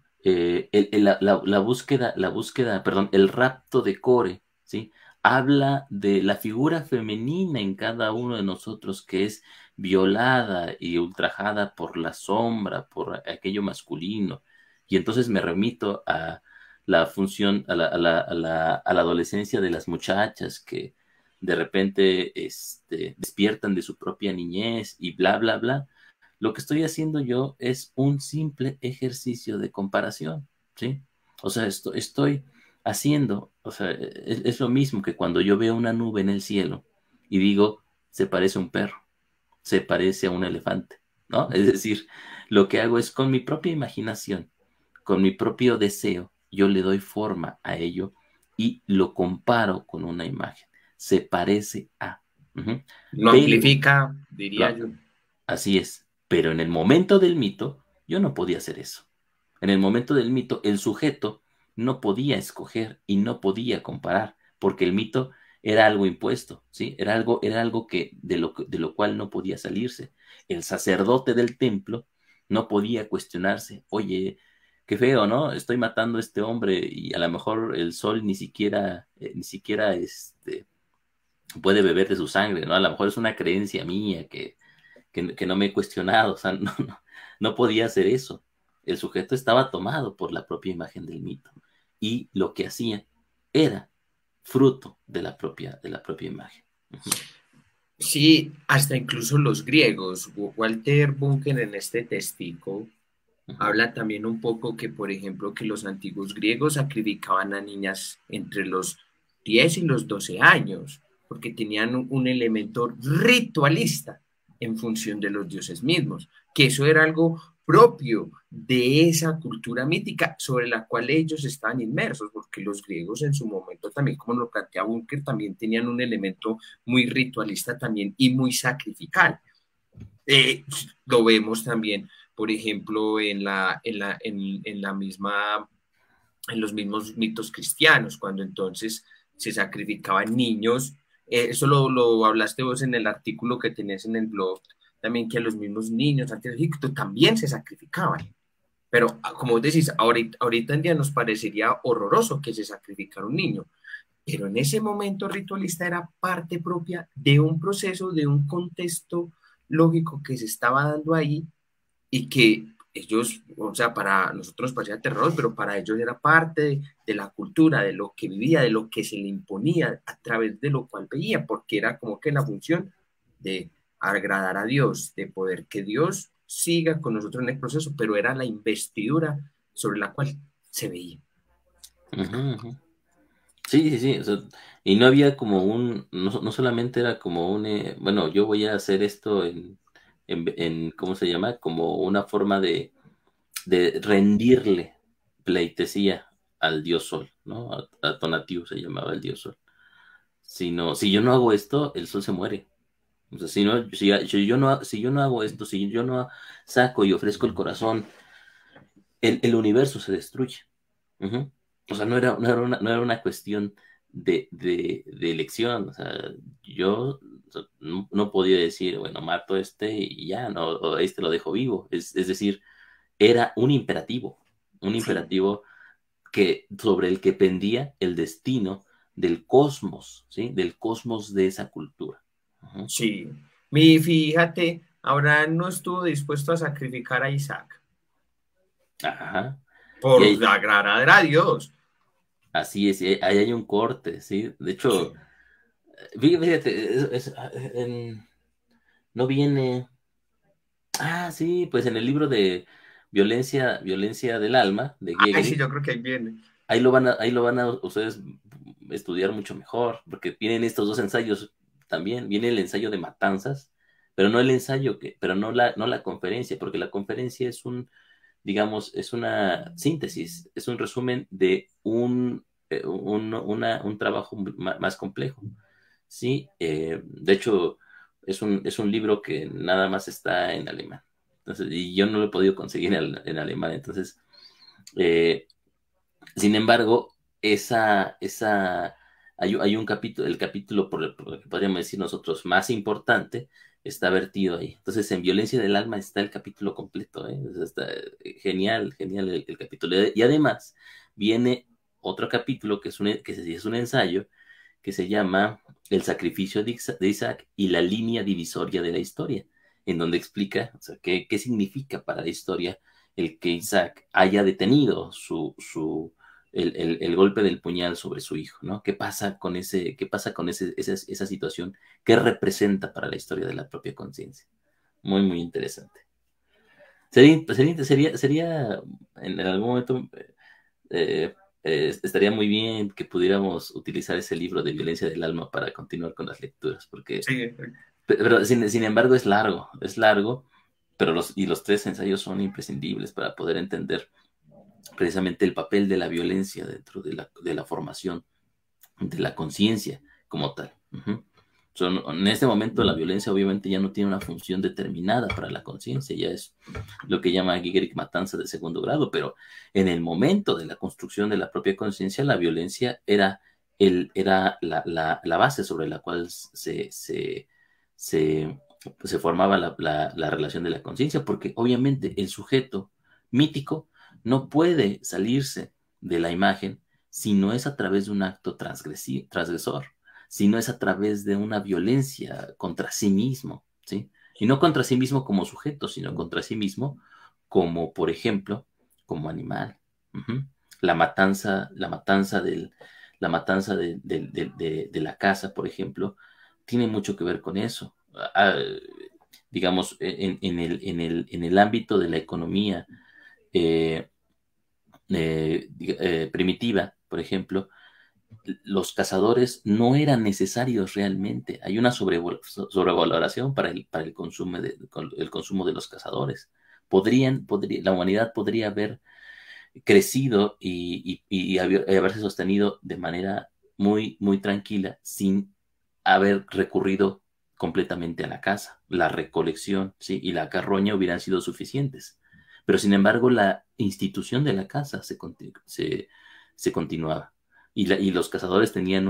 la búsqueda, perdón, el rapto de Core, ¿sí? Habla de la figura femenina en cada uno de nosotros que es violada y ultrajada por la sombra, por aquello masculino. Y entonces me remito a la función, a la adolescencia de las muchachas que de repente despiertan de su propia niñez y bla, bla, bla. Lo que estoy haciendo yo es un simple ejercicio de comparación, ¿sí? O sea, estoy haciendo, o sea, es lo mismo que cuando yo veo una nube en el cielo y digo, se parece a un perro, se parece a un elefante, ¿no? Es decir, lo que hago es con mi propia imaginación, con mi propio deseo, yo le doy forma a ello y lo comparo con una imagen. Se parece a. Ujú. Lo Pero, amplifica, diría lo- yo. Así es, pero en el momento del mito yo no podía hacer eso. En el momento del mito el sujeto no podía escoger y no podía comparar, porque el mito era algo impuesto, ¿sí? Era algo de lo cual no podía salirse. El sacerdote del templo no podía cuestionarse, oye, qué feo, ¿no? Estoy matando a este hombre y a lo mejor el sol ni siquiera puede beber de su sangre, ¿no? A lo mejor es una creencia mía que no me he cuestionado, o sea, no podía hacer eso. El sujeto estaba tomado por la propia imagen del mito y lo que hacía era fruto de la propia imagen. Ujú. Sí, hasta incluso los griegos. Walter Bunken en este testigo Ujú, Habla también un poco que, por ejemplo, que los antiguos griegos sacrificaban a niñas entre los 10 y los 12 años, porque tenían un elemento ritualista en función de los dioses mismos, que eso era algo propio de esa cultura mítica sobre la cual ellos estaban inmersos, porque los griegos en su momento también, como lo plantea Bunker, también tenían un elemento muy ritualista también y muy sacrificial. Eh, lo vemos también, por ejemplo, en la misma, en los mismos mitos cristianos, cuando entonces se sacrificaban niños. Eso lo hablaste vos en el artículo que tenés en el blog, también que a los mismos niños antes de Egipto también se sacrificaban. Pero como vos decís, ahorita en día nos parecería horroroso que se sacrificara un niño, pero en ese momento ritualista era parte propia de un proceso, de un contexto lógico que se estaba dando ahí y que ellos, o sea, para nosotros nos parecía terror, pero para ellos era parte de la cultura, de lo que vivía, de lo que se le imponía, a través de lo cual veía, porque era como que la función de agradar a Dios, de poder que Dios siga con nosotros en el proceso, pero era la investidura sobre la cual se veía. ujú, ujú. Sí, sí, sí, o sea, y no había como no solamente era como bueno, yo voy a hacer esto ¿cómo se llama? Como una forma de rendirle pleitesía al dios Sol, ¿no? A Tonatiuh se llamaba el dios Sol. Si yo no hago esto, el Sol se muere. O sea, si yo no hago esto, si yo no saco y ofrezco el corazón, el universo se destruye. Ujú. O sea, no era una cuestión de elección. O sea, yo o sea, no podía decir, bueno, mato a este y ya, no, o a este lo dejo vivo. Es decir, era un Sí, imperativo sobre el que pendía el destino del cosmos, ¿sí? Del cosmos de esa cultura. Ujú. sí. Fíjate, Abraham no estuvo dispuesto a sacrificar a Isaac Ajá. Y por agradar a Dios. así es, y ahí hay un corte, ¿sí? De Sí. hecho, fíjate, no viene. Ah, sí, pues en el libro de Violencia del Alma, de Ay, sí, Giegel, yo creo que ahí viene. ahí lo van a ustedes estudiar mucho mejor, porque vienen estos dos ensayos también, viene el ensayo de Matanzas, pero no el ensayo pero no la conferencia, porque la conferencia es digamos, es una síntesis, es un resumen de un trabajo más complejo. Sí, de hecho, es un libro que nada más está en alemán. Entonces, y yo no lo he podido conseguir en alemán. Entonces, eh, sin embargo, hay un capítulo, el capítulo por lo que podríamos decir nosotros más importante, está vertido ahí. Entonces, en Violencia del Alma está el capítulo completo, ¿eh? O sea, está genial, genial el capítulo. Y además, viene otro capítulo que sí es un ensayo que se llama El sacrificio de Isaac y la línea divisoria de la historia, en donde explica, o sea, qué significa para la historia el que Isaac haya detenido el golpe del puñal sobre su hijo, ¿no? ¿Qué pasa con esa situación? ¿Qué representa para la historia de la propia conciencia? Muy, muy interesante. Sería en algún momento eh, estaría muy bien que pudiéramos utilizar ese libro de Violencia del Alma para continuar con las lecturas, porque, Sí, pero sin embargo es largo, pero los tres ensayos son imprescindibles para poder entender precisamente el papel de la violencia dentro de la formación de la conciencia como tal. Ujú. En este momento la violencia obviamente ya no tiene una función determinada para la conciencia, ya es lo que llama Gigeric matanza de segundo grado, pero en el momento de la construcción de la propia conciencia, la violencia era la base sobre la cual se, se formaba la relación de la conciencia, porque obviamente el sujeto mítico no puede salirse de la imagen si no es a través de un acto transgresor, si no es a través de una violencia contra sí mismo, ¿sí? Y no contra sí mismo como sujeto, sino contra sí mismo como, por ejemplo, como animal. Ujú. La matanza de la casa, por ejemplo, tiene mucho que ver con eso. Ah, digamos, en el ámbito de la economía, eh, primitiva, por ejemplo, los cazadores no eran necesarios realmente. Hay una sobrevaloración para el consumo de los cazadores. La humanidad podría haber crecido y haberse sostenido de manera muy, muy tranquila sin haber recurrido completamente a la caza. La recolección, ¿sí? Y la carroña hubieran sido suficientes. Pero sin embargo, la institución de la caza se continuaba. Y los cazadores tenían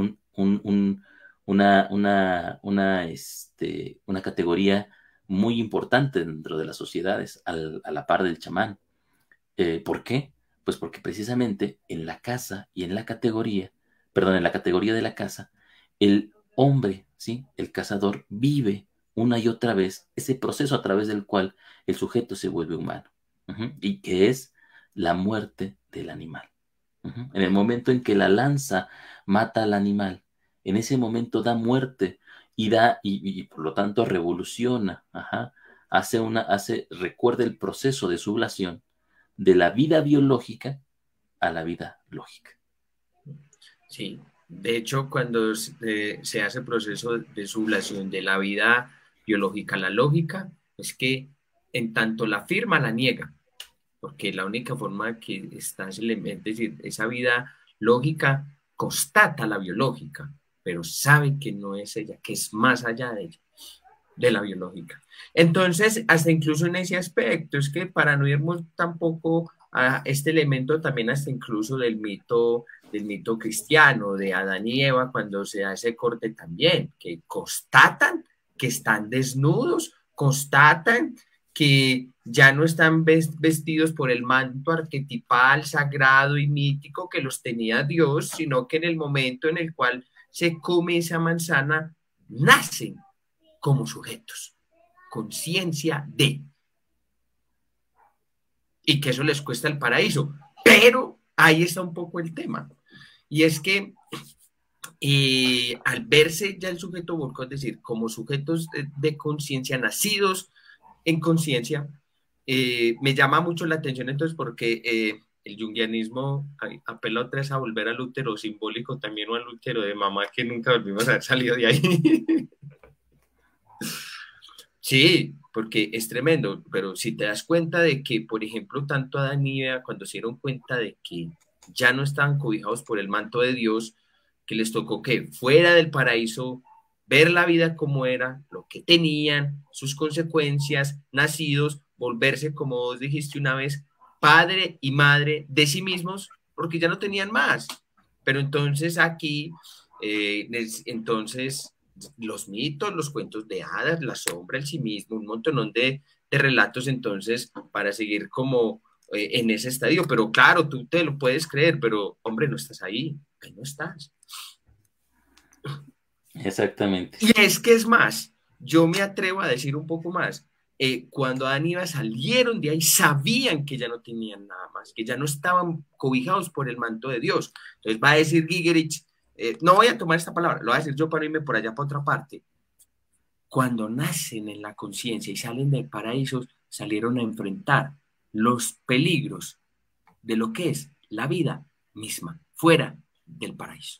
una categoría muy importante dentro de las sociedades, a la par del chamán. ¿Por qué? Pues porque precisamente en la casa y en la categoría, perdón, en la categoría de la casa, el hombre, ¿sí? El cazador vive una y otra vez ese proceso a través del cual el sujeto se vuelve humano. Y que es la muerte del animal. En el momento en que la lanza mata al animal, en ese momento da muerte y por lo tanto revoluciona, recuerda el proceso de sublación de la vida biológica a la vida lógica. Sí, de hecho, cuando se hace el proceso de sublación de la vida biológica a la lógica, es que en tanto la afirma, la niega, porque la única forma que está, es decir, esa vida lógica constata la biológica, pero sabe que no es ella, que es más allá de ella, de la biológica. Entonces, hasta incluso en ese aspecto, es que para no irnos tampoco a este elemento, también hasta incluso del mito cristiano, de Adán y Eva, cuando se hace corte también, que constatan que están desnudos, constatan que ya no están vestidos por el manto arquetipal, sagrado y mítico que los tenía Dios, sino que en el momento en el cual se come esa manzana, nacen como sujetos, conciencia de, y que eso les cuesta el paraíso. Pero ahí está un poco el tema, y es que al verse ya el sujeto volcó, es decir, como sujetos de conciencia, nacidos en conciencia, me llama mucho la atención entonces porque el junguianismo apela otra vez a volver al útero simbólico también o al útero de mamá que nunca volvimos a haber salido de ahí. Sí, porque es tremendo, pero si te das cuenta de que, por ejemplo, tanto Adán y Eva, cuando se dieron cuenta de que ya no estaban cobijados por el manto de Dios, que les tocó que fuera del paraíso, ver la vida como era, lo que tenían, sus consecuencias, nacidos, volverse, como vos dijiste una vez, padre y madre de sí mismos, porque ya no tenían más. Pero entonces aquí, entonces los mitos, los cuentos de hadas, la sombra, el sí mismo, un montón de relatos entonces para seguir como en ese estadio. Pero claro, tú te lo puedes creer, pero hombre, no estás ahí no estás. Exactamente. Y es que es más, yo me atrevo a decir un poco más. Cuando Adán y Eva salieron de ahí, sabían que ya no tenían nada más, que ya no estaban cobijados por el manto de Dios. Entonces va a decir Gigerich, no voy a tomar esta palabra, lo voy a decir yo para irme por allá para otra parte. Cuando nacen en la conciencia y salen del paraíso, salieron a enfrentar los peligros de lo que es la vida misma, fuera del paraíso.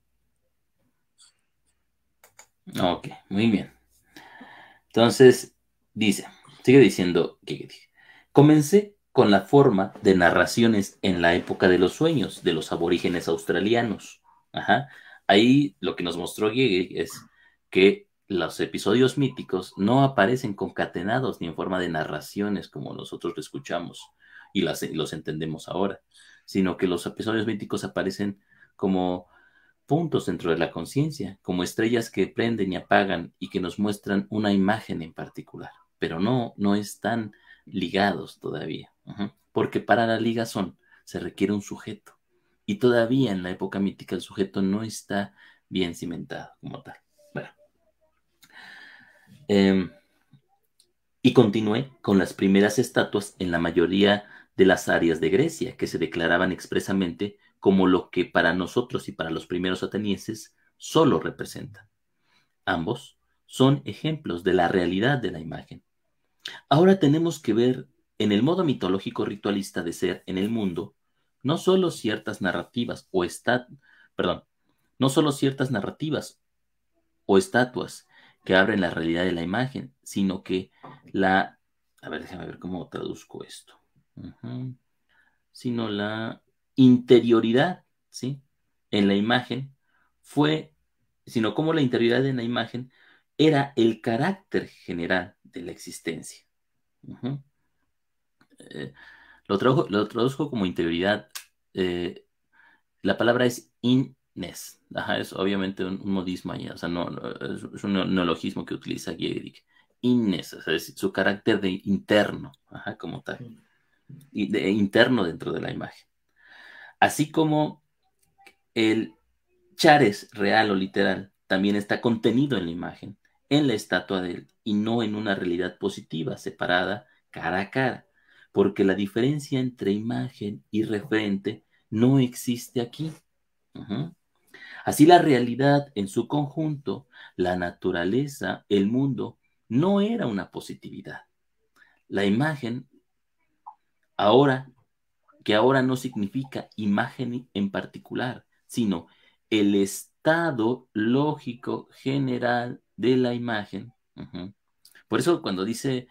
Ok, muy bien. Entonces, sigue diciendo que comencé con la forma de narraciones en la época de los sueños de los aborígenes australianos. Ajá. Ahí lo que nos mostró Giege es que los episodios míticos no aparecen concatenados ni en forma de narraciones como nosotros lo escuchamos y los entendemos ahora, sino que los episodios míticos aparecen como puntos dentro de la conciencia, como estrellas que prenden y apagan y que nos muestran una imagen en particular, pero no están ligados todavía, porque para la ligazón se requiere un sujeto y todavía en la época mítica el sujeto no está bien cimentado como tal. Bueno. Y continué con las primeras estatuas en la mayoría de las áreas de Grecia, que se declaraban expresamente como lo que para nosotros y para los primeros atenienses solo representan. Ambos son ejemplos de la realidad de la imagen. Ahora tenemos que ver en el modo mitológico ritualista de ser en el mundo, no solo ciertas narrativas perdón, no solo ciertas narrativas o estatuas que abren la realidad de la imagen, sino que a ver, déjame ver cómo traduzco esto. Sino la interioridad, ¿sí? En la imagen fue, sino como la interioridad en la imagen era el carácter general de la existencia. Uh-huh. Lo traduzco como interioridad. La palabra es inness. Ajá, es obviamente un modismo ahí, o sea, es un neologismo que utiliza Gehrig. Inness, o sea, es su carácter de interno, ajá, como tal, y de interno dentro de la imagen. Así como el chares real o literal también está contenido en la imagen, en la estatua de él, y no en una realidad positiva, separada cara a cara, porque la diferencia entre imagen y referente no existe aquí. Uh-huh. Así la realidad en su conjunto, la naturaleza, el mundo, no era una positividad. La imagen, ahora, que ahora no significa imagen en particular, sino el estado lógico general de la imagen. Uh-huh. Por eso cuando dice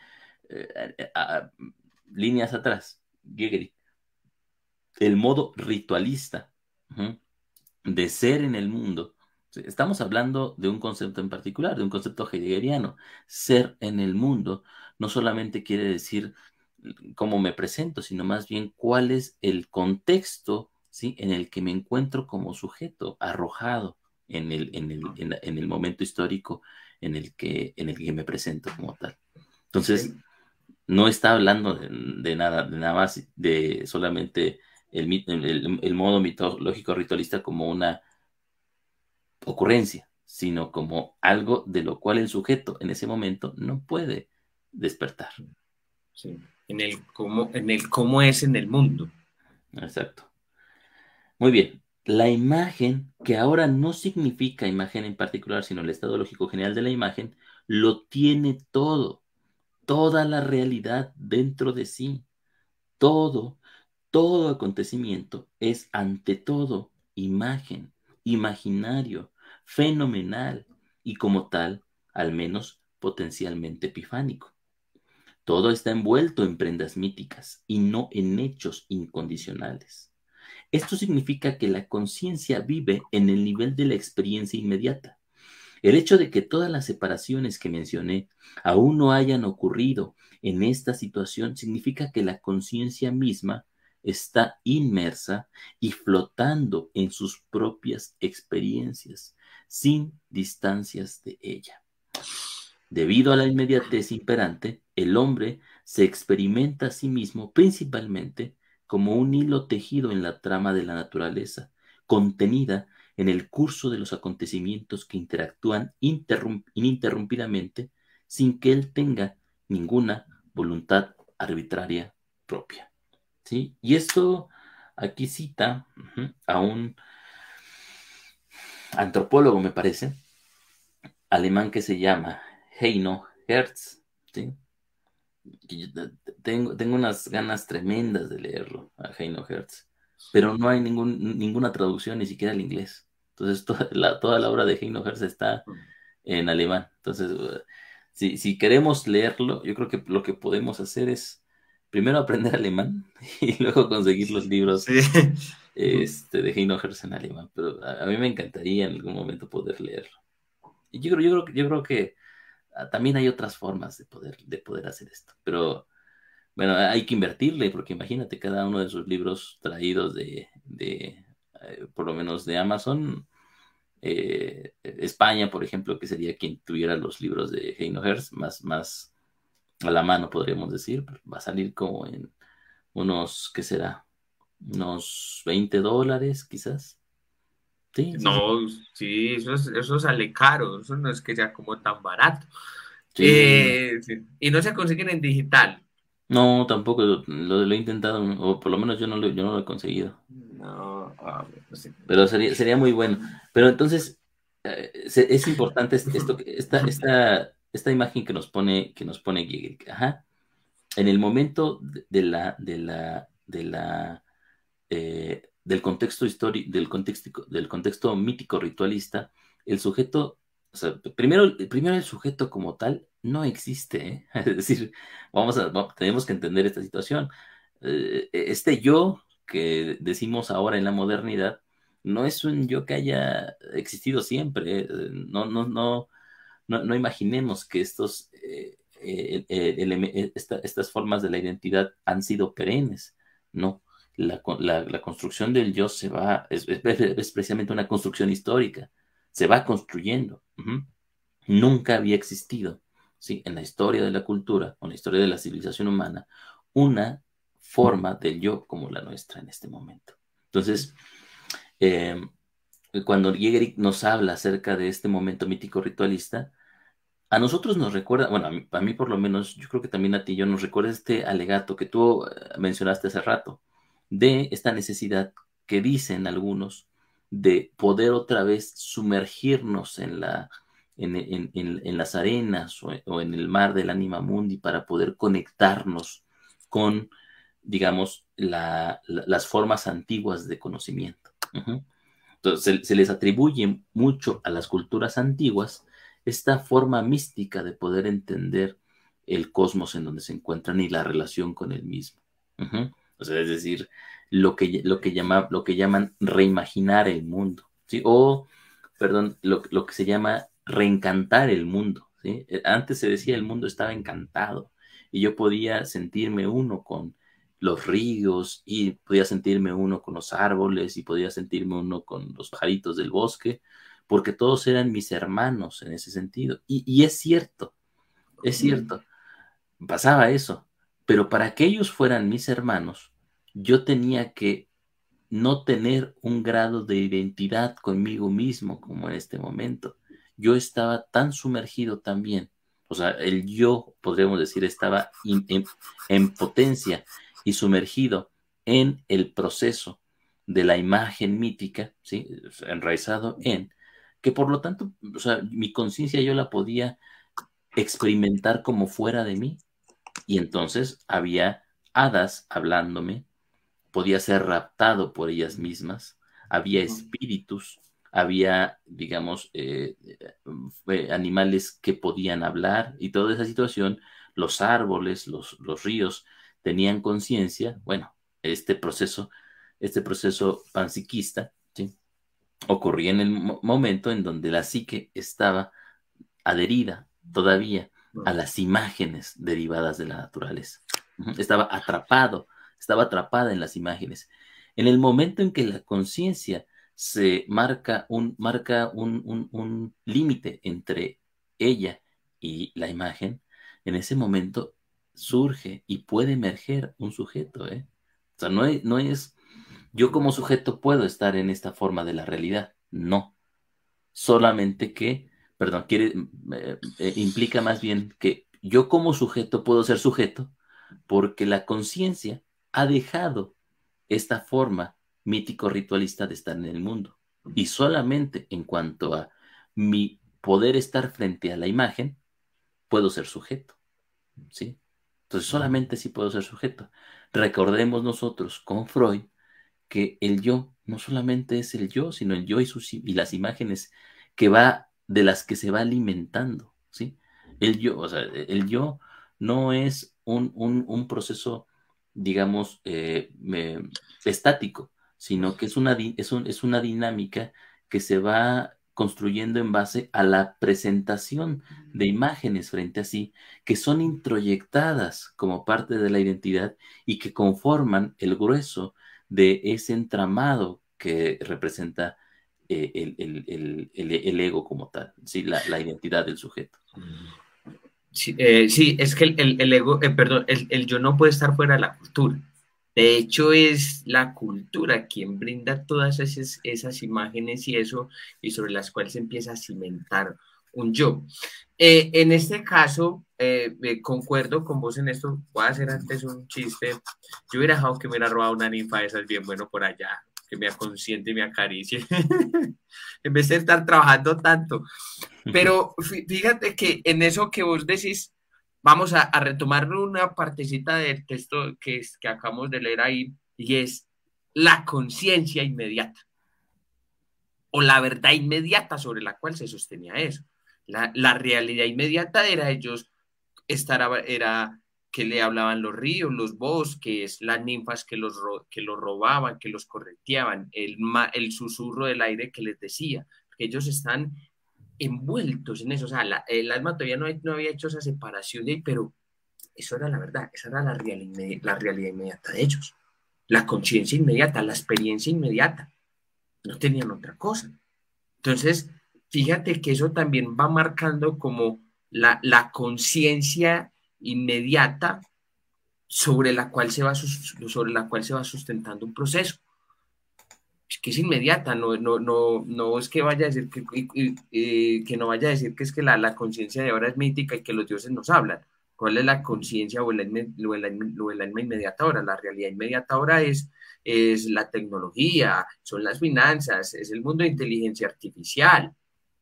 líneas atrás, Gehrig, el modo ritualista, uh-huh, de ser en el mundo. Estamos hablando de un concepto en particular, de un concepto heideggeriano. Ser en el mundo no solamente quiere decir cómo me presento, sino más bien cuál es el contexto, ¿sí?, en el que me encuentro como sujeto, arrojado en el momento histórico en el que me presento como tal. Entonces, no está hablando de nada más, de solamente el modo mitológico ritualista como una ocurrencia, sino como algo de lo cual el sujeto en ese momento no puede despertar. Sí. En el cómo es en el mundo. Exacto. Muy bien. La imagen, que ahora no significa imagen en particular, sino el estado lógico general de la imagen, lo tiene todo, toda la realidad dentro de sí. Todo acontecimiento es ante todo imagen, imaginario, fenomenal y como tal, al menos potencialmente epifánico. Todo está envuelto en prendas míticas y no en hechos incondicionales. Esto significa que la conciencia vive en el nivel de la experiencia inmediata. El hecho de que todas las separaciones que mencioné aún no hayan ocurrido en esta situación significa que la conciencia misma está inmersa y flotando en sus propias experiencias, sin distancias de ella. Debido a la inmediatez imperante, el hombre se experimenta a sí mismo principalmente como un hilo tejido en la trama de la naturaleza, contenida en el curso de los acontecimientos que interactúan ininterrumpidamente sin que él tenga ninguna voluntad arbitraria propia. ¿Sí? Y esto aquí cita a un antropólogo, me parece, alemán que se llama Heino Hertz. ¿Sí? Tengo unas ganas tremendas de leerlo a Heino Hertz, pero no hay ninguna traducción, ni siquiera al inglés. Entonces, toda la obra de Heino Hertz está en alemán. Entonces, si queremos leerlo, yo creo que lo que podemos hacer es primero aprender alemán y luego conseguir los libros Sí. de Heino Hertz en alemán. Pero a mí me encantaría en algún momento poder leerlo. Y yo creo que también hay otras formas de poder hacer esto. Pero bueno, hay que invertirle, porque imagínate cada uno de sus libros traídos por lo menos de Amazon. España, por ejemplo, que sería quien tuviera los libros de Heino Hertz más a la mano, podríamos decir, va a salir como en unos, ¿qué será? Unos $20, quizás. Sí, sí, sí. No, sí, eso sale caro, eso no es que sea como tan barato. Sí, Sí. Y no se consiguen en digital. no, tampoco lo he intentado, o por lo menos yo no lo he conseguido. No, bueno, sí. Pero sería muy bueno. Pero entonces, es importante esta imagen que nos pone Gehrig. Ajá. en el momento del contexto histórico, del contexto mítico ritualista, el sujeto, o sea, primero el sujeto como tal no existe, ¿eh? Es decir, tenemos que entender esta situación. Este yo que decimos ahora en la modernidad no es un yo que haya existido siempre, ¿eh? No imaginemos que estas formas de la identidad han sido perennes, no. La construcción del yo es precisamente una construcción histórica, se va construyendo. Nunca había existido, ¿sí? En la historia de la cultura o en la historia de la civilización humana, una forma del yo como la nuestra en este momento. Entonces, eh, cuando Jägerich nos habla acerca de este momento mítico ritualista, a nosotros nos recuerda, bueno, a mí por lo menos, yo creo que también a ti yo nos recuerda este alegato que tú mencionaste hace rato, de esta necesidad que dicen algunos de poder otra vez sumergirnos en las arenas o en el mar del anima mundi para poder conectarnos con, digamos, las formas antiguas de conocimiento. Entonces, se les atribuye mucho a las culturas antiguas esta forma mística de poder entender el cosmos en donde se encuentran y la relación con el mismo. O sea, es decir, lo que llaman reimaginar el mundo, ¿sí? O, perdón, lo que se llama reencantar el mundo, ¿sí? Antes se decía el mundo estaba encantado y yo podía sentirme uno con los ríos y podía sentirme uno con los árboles y podía sentirme uno con los pajaritos del bosque, porque todos eran mis hermanos en ese sentido. Y es cierto, pasaba eso, pero para que ellos fueran mis hermanos, yo tenía que no tener un grado de identidad conmigo mismo como en este momento. Yo estaba tan sumergido también, o sea, el yo, podríamos decir, estaba en potencia y sumergido en el proceso de la imagen mítica, ¿sí? Enraizado en, que por lo tanto, o sea, mi conciencia yo la podía experimentar como fuera de mí, y entonces había hadas hablándome, podía ser raptado por ellas mismas, había espíritus, había, digamos, animales que podían hablar y toda esa situación, los árboles, los ríos tenían conciencia. Bueno, este proceso panpsiquista, ¿sí? Ocurría en el momento en donde la psique estaba adherida todavía a las imágenes derivadas de la naturaleza. Estaba atrapada en las imágenes. En el momento en que la conciencia se marca un límite entre ella y la imagen, en ese momento surge y puede emerger un sujeto, ¿eh? O sea, no es yo como sujeto puedo estar en esta forma de la realidad, no, solamente que, perdón, implica más bien que yo como sujeto puedo ser sujeto porque la conciencia ha dejado esta forma mítico-ritualista de estar en el mundo. Y solamente en cuanto a mi poder estar frente a la imagen, puedo ser sujeto, ¿sí? Entonces solamente sí puedo ser sujeto. Recordemos nosotros con Freud que el yo no solamente es el yo, sino el yo y las imágenes de las que se va alimentando, ¿sí? El yo, o sea, el yo no es un proceso, digamos, estático, sino que es una dinámica que se va construyendo en base a la presentación de imágenes frente a sí, que son introyectadas como parte de la identidad y que conforman el grueso de ese entramado que representa el ego como tal, ¿sí? La identidad del sujeto. Sí, sí, es que el ego, perdón, el yo no puede estar fuera de la cultura. De hecho, es la cultura quien brinda todas esas imágenes y eso, y sobre las cuales se empieza a cimentar un yo. En este caso, concuerdo con vos en esto. Voy a hacer antes un chiste. Yo hubiera dejado que me hubiera robado una ninfa de esas bien bueno por allá, que me consiente y me acaricie, en vez de estar trabajando tanto. Pero fíjate que en eso que vos decís, Vamos a retomar una partecita del texto que acabamos de leer ahí, y es la conciencia inmediata o la verdad inmediata sobre la cual se sostenía eso. La realidad inmediata era ellos era que le hablaban los ríos, los bosques, las ninfas que los robaban, que los correteaban, el susurro del aire que les decía, que ellos están envueltos en eso, o sea, el alma todavía no había hecho esa separación de ahí, pero eso era la verdad, esa era la realidad inmediata de ellos, la conciencia inmediata, la experiencia inmediata, no tenían otra cosa. Entonces, fíjate que eso también va marcando como la conciencia inmediata sobre la cual se va sustentando un proceso. Es que es inmediata, no es que vaya a decir que no vaya a decir que es que la conciencia de ahora es mítica y que los dioses nos hablan. ¿Cuál es la conciencia o el alma inmediata ahora? La realidad inmediata ahora es la tecnología, son las finanzas, es el mundo de inteligencia artificial,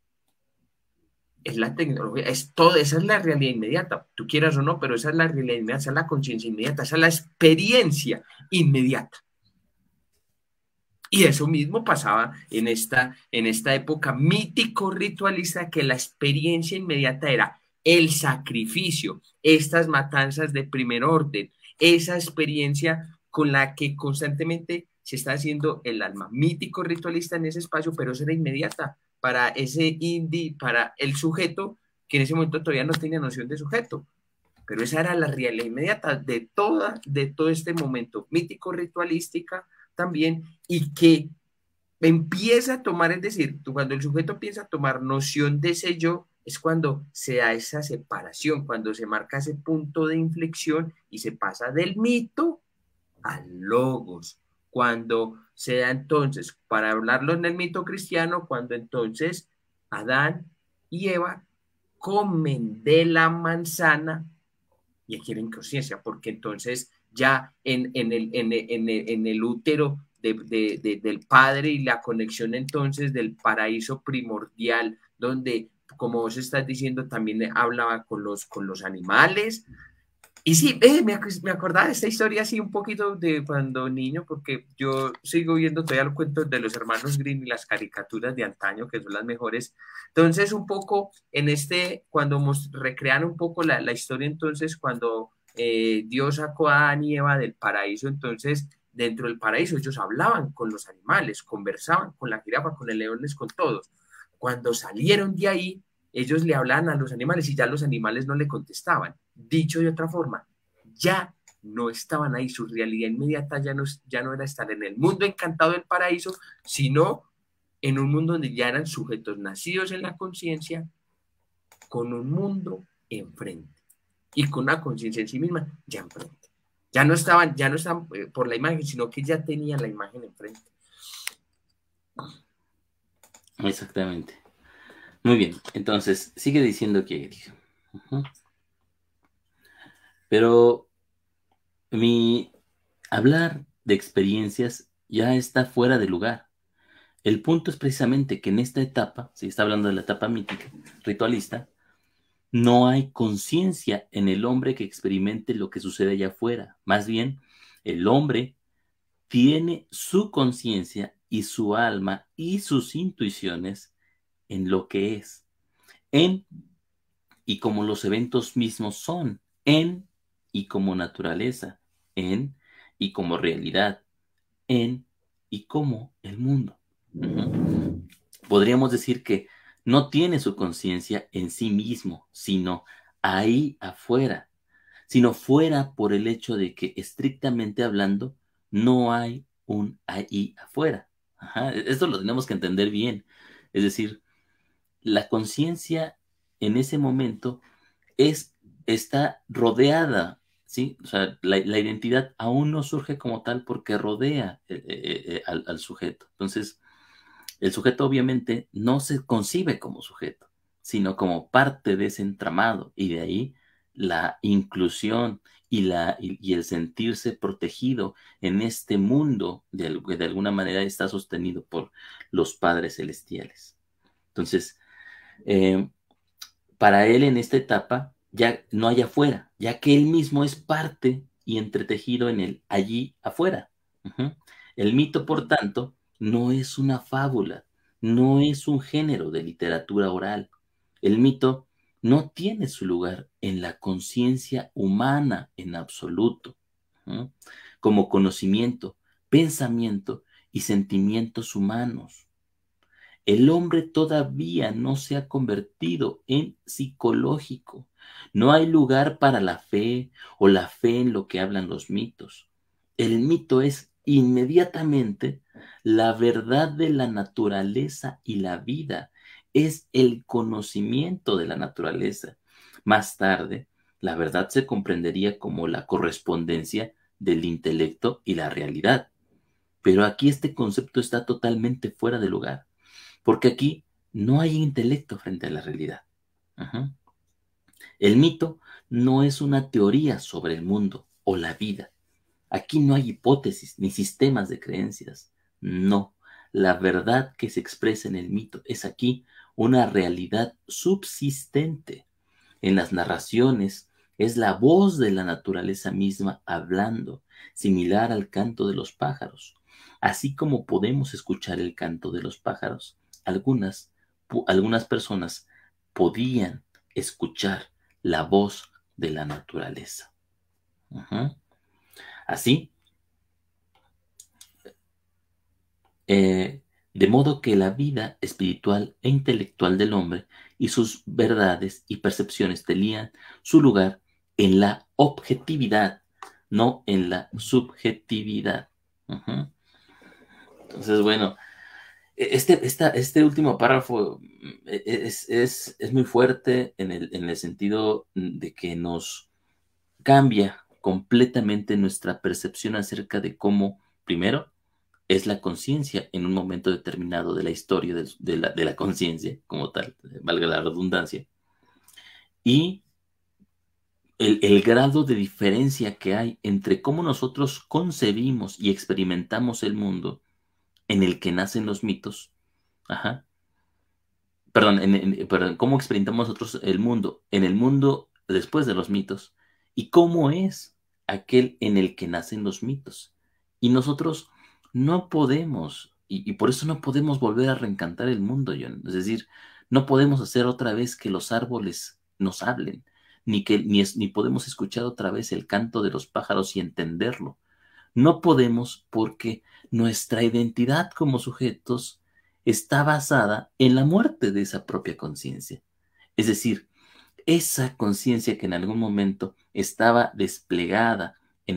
es la tecnología, es todo, esa es la realidad inmediata, tú quieras o no, pero esa es la realidad inmediata, esa es la conciencia inmediata, esa es la experiencia inmediata. Y eso mismo pasaba en esta época mítico-ritualista, que la experiencia inmediata era el sacrificio, estas matanzas de primer orden, esa experiencia con la que constantemente se está haciendo el alma mítico-ritualista en ese espacio, pero eso era inmediata para ese para el sujeto, que en ese momento todavía no tenía noción de sujeto. Pero esa era la realidad inmediata de todo este momento mítico-ritualística también, y que empieza a tomar, es decir, cuando el sujeto empieza a tomar noción de ese yo, es cuando se da esa separación, cuando se marca ese punto de inflexión y se pasa del mito al logos, cuando se da entonces, para hablarlo en el mito cristiano, cuando entonces Adán y Eva comen de la manzana y adquieren conciencia, porque entonces ya en el útero del Padre, y la conexión entonces del paraíso primordial, donde, como vos estás diciendo, también hablaba con los animales. Y sí, me acordaba de esta historia así un poquito de cuando niño, porque yo sigo viendo todavía los cuentos de los hermanos Grimm y las caricaturas de antaño, que son las mejores. Entonces, un poco cuando recrean un poco la historia, entonces, cuando Dios sacó a Adán y Eva del paraíso, entonces, dentro del paraíso, ellos hablaban con los animales, conversaban con la jirafa, con el león, con todos. Cuando salieron de ahí, ellos le hablaban a los animales y ya los animales no le contestaban. Dicho de otra forma, ya no estaban ahí, su realidad inmediata ya no era estar en el mundo encantado del paraíso, sino en un mundo donde ya eran sujetos nacidos en la conciencia, con un mundo enfrente y con una conciencia en sí misma ya enfrente. Ya no estaban por la imagen, sino que ya tenían la imagen enfrente. Exactamente. Muy bien, entonces sigue diciendo que... Pero mi hablar de experiencias ya está fuera de lugar. El punto es precisamente que en esta etapa, si está hablando de la etapa mítica, ritualista, no hay conciencia en el hombre que experimente lo que sucede allá afuera. Más bien, el hombre tiene su conciencia y su alma y sus intuiciones en lo que es, en y como los eventos mismos son, en y como naturaleza, en y como realidad, en y como el mundo. Podríamos decir que no tiene su conciencia en sí mismo, sino ahí afuera, sino fuera por el hecho de que estrictamente hablando no hay un ahí afuera. Esto lo tenemos que entender bien. Es decir, la conciencia en ese momento está rodeada, ¿sí? O sea, la identidad aún no surge como tal porque rodea al sujeto. Entonces, el sujeto obviamente no se concibe como sujeto, sino como parte de ese entramado, y de ahí la inclusión y el sentirse protegido en este mundo que de alguna manera está sostenido por los padres celestiales. Entonces, para él en esta etapa, ya no hay afuera, ya que él mismo es parte y entretejido en el allí afuera. Ujú. El mito, por tanto, no es una fábula, no es un género de literatura oral. El mito no tiene su lugar en la conciencia humana en absoluto, ¿no? Como conocimiento, pensamiento y sentimientos humanos. El hombre todavía no se ha convertido en psicológico. No hay lugar para la fe o la fe en lo que hablan los mitos. El mito es inmediatamente la verdad de la naturaleza y la vida. Es el conocimiento de la naturaleza. Más tarde, la verdad se comprendería como la correspondencia del intelecto y la realidad. Pero aquí este concepto está totalmente fuera de lugar. Porque aquí no hay intelecto frente a la realidad. Ajá. El mito no es una teoría sobre el mundo o la vida. Aquí no hay hipótesis ni sistemas de creencias. No, la verdad que se expresa en el mito es aquí una realidad subsistente. En las narraciones es la voz de la naturaleza misma hablando, similar al canto de los pájaros. Así como podemos escuchar el canto de los pájaros, algunas personas podían escuchar la voz de la naturaleza. Ujú. Así, eh, de modo que la vida espiritual e intelectual del hombre y sus verdades y percepciones tenían su lugar en la objetividad, no en la subjetividad. Ujú. Entonces, bueno, este último párrafo es muy fuerte en el sentido de que nos cambia completamente nuestra percepción acerca de cómo, primero, es la conciencia en un momento determinado de la historia de la conciencia, como tal, valga la redundancia, y el grado de diferencia que hay entre cómo nosotros concebimos y experimentamos el mundo en el que nacen los mitos, ajá, perdón, perdón, cómo experimentamos nosotros el mundo en el mundo después de los mitos y cómo es aquel en el que nacen los mitos. Y nosotros no podemos, y por eso no podemos volver a reencantar el mundo, John. Es decir, no podemos hacer otra vez que los árboles nos hablen, ni podemos escuchar otra vez el canto de los pájaros y entenderlo. No podemos porque nuestra identidad como sujetos está basada en la muerte de esa propia conciencia. Es decir, esa conciencia que en algún momento estaba desplegada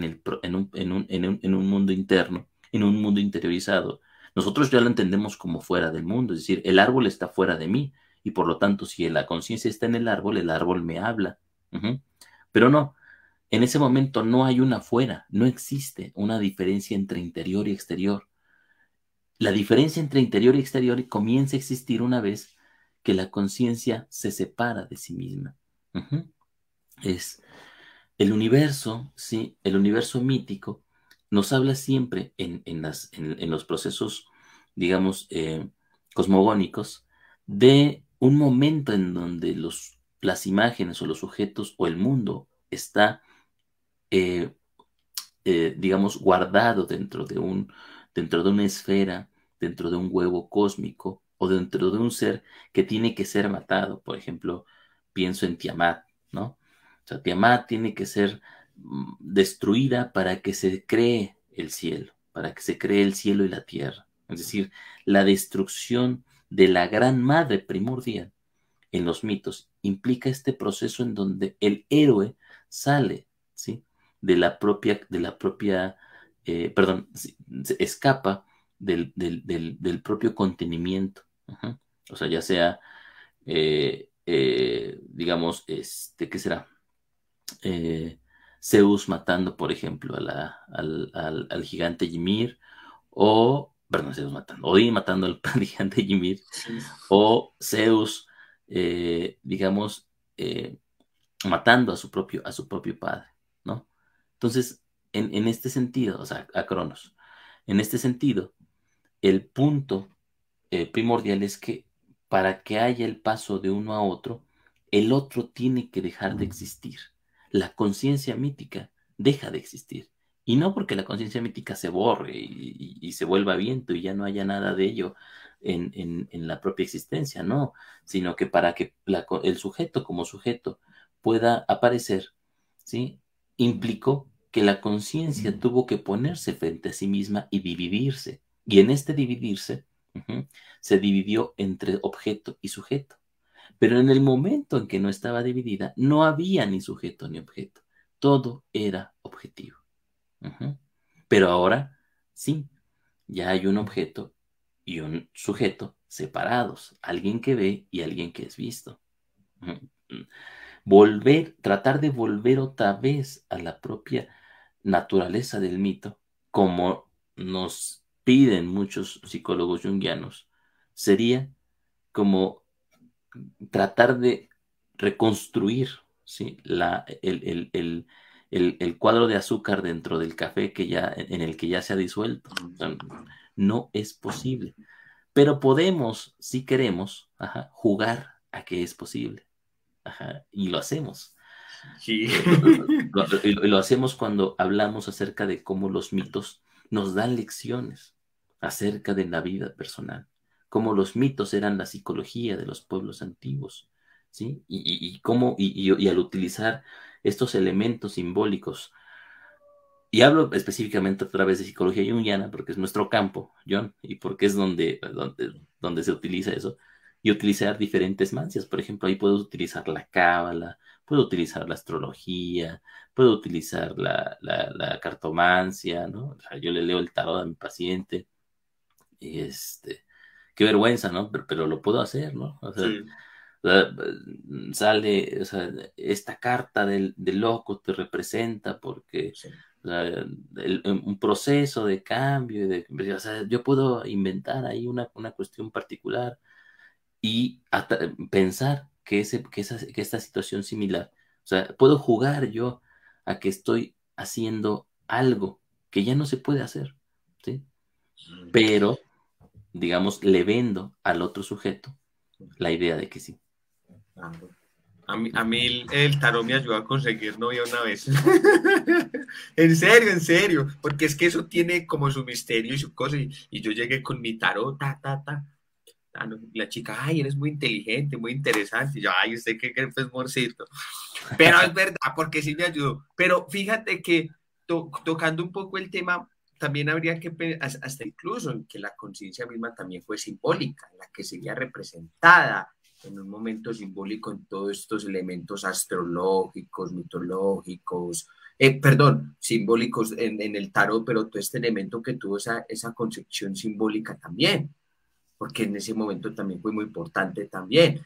en un mundo interno, en un mundo interiorizado, nosotros ya lo entendemos como fuera del mundo, es decir, el árbol está fuera de mí y por lo tanto si la conciencia está en el árbol me habla. Ujú. Pero no, en ese momento no hay una fuera, no existe una diferencia entre interior y exterior. La diferencia entre interior y exterior comienza a existir una vez que la conciencia se separa de sí misma. Ujú. Es el universo, sí, el universo mítico nos habla siempre en los procesos, digamos, cosmogónicos, de un momento en donde las imágenes o los sujetos o el mundo está eh, digamos, guardado dentro de una esfera, dentro de un huevo cósmico o dentro de un ser que tiene que ser matado. Por ejemplo, pienso en Tiamat, ¿no? O sea, Tiamat tiene que ser destruida para que se cree el cielo, para que se cree el cielo y la tierra. Es decir, la destrucción de la gran madre primordial en los mitos implica este proceso en donde el héroe sale, ¿sí? Perdón, sí, se escapa del propio contenimiento. Ujú. O sea, ya sea, digamos, ¿qué será? Eh, Zeus matando, por ejemplo, al gigante Ymir, o, perdón, Zeus matando, Odín matando al gigante Ymir, Sí. o Zeus, digamos, matando a su propio padre, ¿no? Entonces, en este sentido, o sea, a Cronos, en este sentido, el punto primordial es que para que haya el paso de uno a otro, el otro tiene que dejar de existir. La conciencia mítica deja de existir. Y no porque la conciencia mítica se borre y se vuelva viento y ya no haya nada de ello en la propia existencia, no, sino que para que el sujeto como sujeto pueda aparecer, ¿sí? Implicó que la conciencia tuvo que ponerse frente a sí misma y dividirse. Y en este dividirse, se dividió entre objeto y sujeto. Pero en el momento en que no estaba dividida, no había ni sujeto ni objeto. Todo era objetivo. Ujú. Pero ahora sí, ya hay un objeto y un sujeto separados, alguien que ve y alguien que es visto. Ujú. Tratar de volver otra vez a la propia naturaleza del mito, como nos piden muchos psicólogos junguianos, sería como tratar de reconstruir, ¿sí? El cuadro de azúcar dentro del café en el que ya se ha disuelto. O sea, no es posible. Pero podemos, si queremos, jugar a que es posible. Y lo hacemos. Sí. Y lo hacemos cuando hablamos acerca de cómo los mitos nos dan lecciones acerca de la vida personal, cómo los mitos eran la psicología de los pueblos antiguos, ¿sí? Y al utilizar estos elementos simbólicos, y hablo específicamente a través de psicología junguiana, porque es nuestro campo, John, y porque es donde se utiliza eso, y utilizar diferentes mancias. Por ejemplo, ahí puedo utilizar la cábala, puedo utilizar la astrología, puedo utilizar la cartomancia, ¿no? O sea, yo le leo el tarot a mi paciente, y qué vergüenza, ¿no? Pero lo puedo hacer, ¿no? Sí. O sea, sale, o sea, esta carta del loco te representa porque Sí. o sea, un proceso de cambio, o sea, yo puedo inventar ahí una cuestión particular y pensar que esta situación similar, o sea, puedo jugar yo a que estoy haciendo algo que ya no se puede hacer, ¿sí? Pero, digamos, le vendo al otro sujeto la idea de que sí. Claro. A mí el tarot me ayudó a conseguir novia una vez. En serio, porque es que eso tiene como su misterio y su cosa. Y yo llegué con mi tarot, ta, ta, ta. Ah, no, la chica, ay, eres muy inteligente, muy interesante. Y yo, ay, ¿usted qué cree, pues, morcito? Pero es verdad, porque sí me ayudó. Pero fíjate que tocando un poco el tema, también habría que, hasta incluso en que la conciencia misma también fue simbólica, la que sería representada en un momento simbólico en todos estos elementos astrológicos, mitológicos, perdón, simbólicos en el tarot, pero todo este elemento que tuvo esa concepción simbólica también, porque en ese momento también fue muy importante también.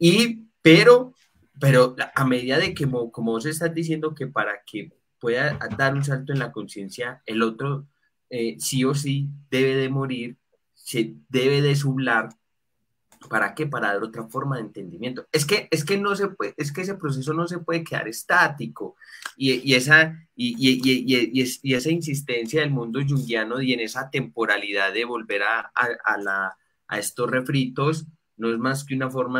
Pero a medida de que, como vos estás diciendo, que para que pueda dar un salto en la conciencia, el otro sí o sí debe de morir, se debe de sublar. ¿Para qué? Para dar otra forma de entendimiento. Es que no se puede, es que ese proceso no se puede quedar estático. Y esa insistencia del mundo junguiano y en esa temporalidad de volver a estos refritos no es más que una forma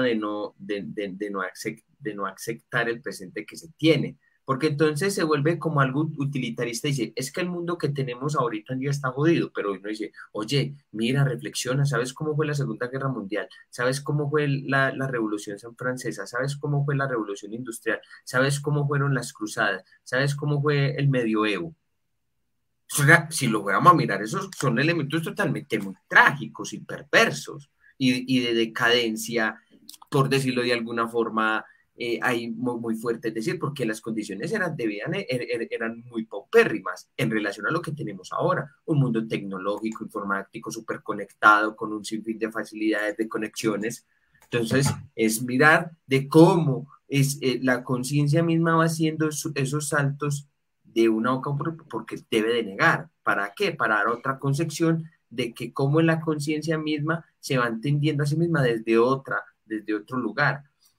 de no aceptar el presente que se tiene. Porque entonces se vuelve como algo utilitarista y dice, es que el mundo que tenemos ahorita ya está jodido, pero uno dice, oye, mira, reflexiona, ¿sabes cómo fue la Segunda Guerra Mundial? ¿Sabes cómo fue la Revolución Francesa? ¿Sabes cómo fue la Revolución Industrial? ¿Sabes cómo fueron las cruzadas? ¿Sabes cómo fue el medioevo? O sea, si lo fuéramos a mirar, esos son elementos totalmente muy trágicos y perversos y de decadencia, por decirlo de alguna forma, hay muy fuerte, es decir, porque las condiciones eran muy paupérrimas en relación a lo que tenemos ahora, un mundo tecnológico, informático, súper conectado, con un sinfín de facilidades, de conexiones. Entonces, es mirar de cómo la conciencia misma va haciendo esos saltos de una boca porque debe de negar. ¿Para qué? Para dar otra concepción de que cómo en la conciencia misma se va entendiendo a sí misma desde otro lugar.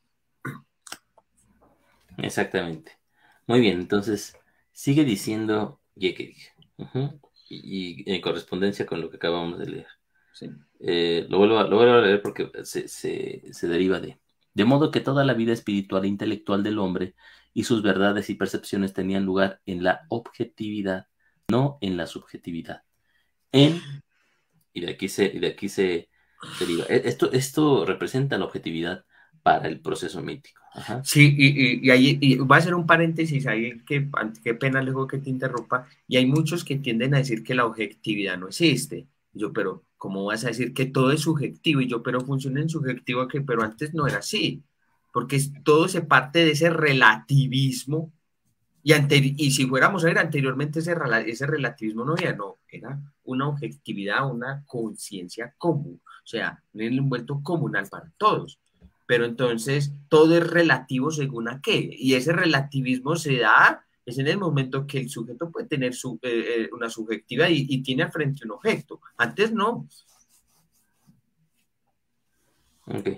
Exactamente. Muy bien, entonces sigue diciendo Yekeg. Y en correspondencia con lo que acabamos de leer. Sí. Lo vuelvo a leer porque se deriva de. De modo que toda la vida espiritual e intelectual del hombre y sus verdades y percepciones tenían lugar en la objetividad, no en la subjetividad. Y de aquí se deriva. Esto representa la objetividad para el proceso mítico. Ajá. Sí, y ahí y voy a hacer un paréntesis ahí, qué pena luego que te interrumpa, y hay muchos que tienden a decir que la objetividad no existe. Yo, pero, ¿cómo vas a decir que todo es subjetivo? Y yo, pero funciona en subjetivo, que pero antes no era así, porque todo se parte de ese relativismo, y si fuéramos a ver anteriormente ese relativismo no había, no, era una objetividad, una conciencia común, o sea, un envuelto comunal para todos. Pero entonces todo es relativo según a qué, y ese relativismo se da es en el momento que el sujeto puede tener una subjetividad y tiene al frente un objeto. Antes no. Ok.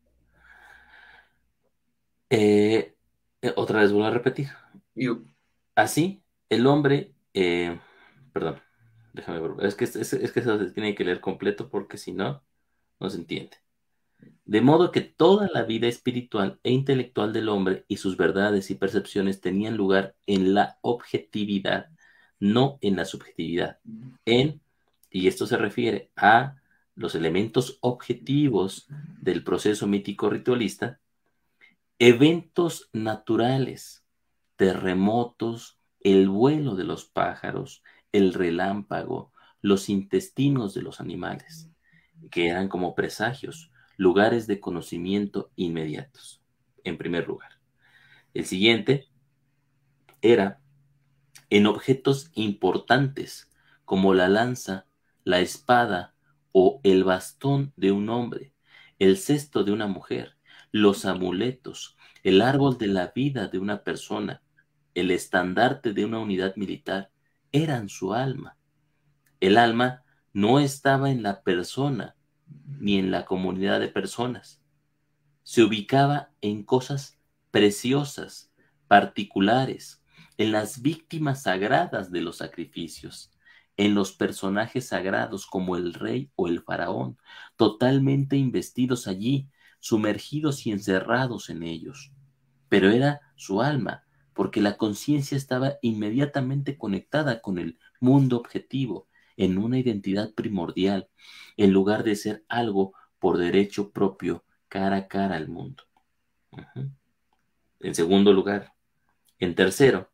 Otra vez vuelvo a repetir. Y, Así, el hombre, perdón, déjame ver, es que eso se tiene que leer completo porque si no, no se entiende. De modo que toda la vida espiritual e intelectual del hombre y sus verdades y percepciones tenían lugar en la objetividad, no en la subjetividad. En, y esto se refiere a los elementos objetivos del proceso mítico ritualista, eventos naturales, terremotos, el vuelo de los pájaros, el relámpago, los intestinos de los animales, que eran como presagios, lugares de conocimiento inmediatos, en primer lugar. El siguiente era en objetos importantes, como la lanza, la espada o el bastón de un hombre, el cesto de una mujer, los amuletos, el árbol de la vida de una persona, el estandarte de una unidad militar, eran su alma. El alma no estaba en la persona ni en la comunidad de personas. Se ubicaba en cosas preciosas, particulares, en las víctimas sagradas de los sacrificios, en los personajes sagrados como el rey o el faraón, totalmente investidos allí, sumergidos y encerrados en ellos. Pero era su alma, porque la conciencia estaba inmediatamente conectada con el mundo objetivo, en una identidad primordial, en lugar de ser algo por derecho propio, cara a cara al mundo. Uh-huh. En segundo lugar. En tercero,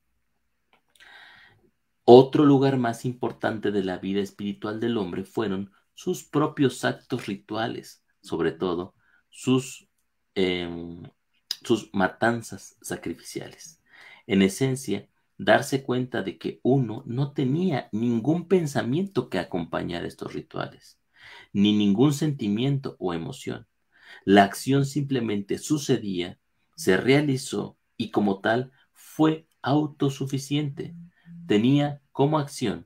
otro lugar más importante de la vida espiritual del hombre fueron sus propios actos rituales, sobre todo sus, eh, sus matanzas sacrificiales. En esencia, darse cuenta de que uno no tenía ningún pensamiento que acompañara estos rituales, ni ningún sentimiento o emoción. La acción simplemente sucedía, se realizó y como tal fue autosuficiente. Tenía como acción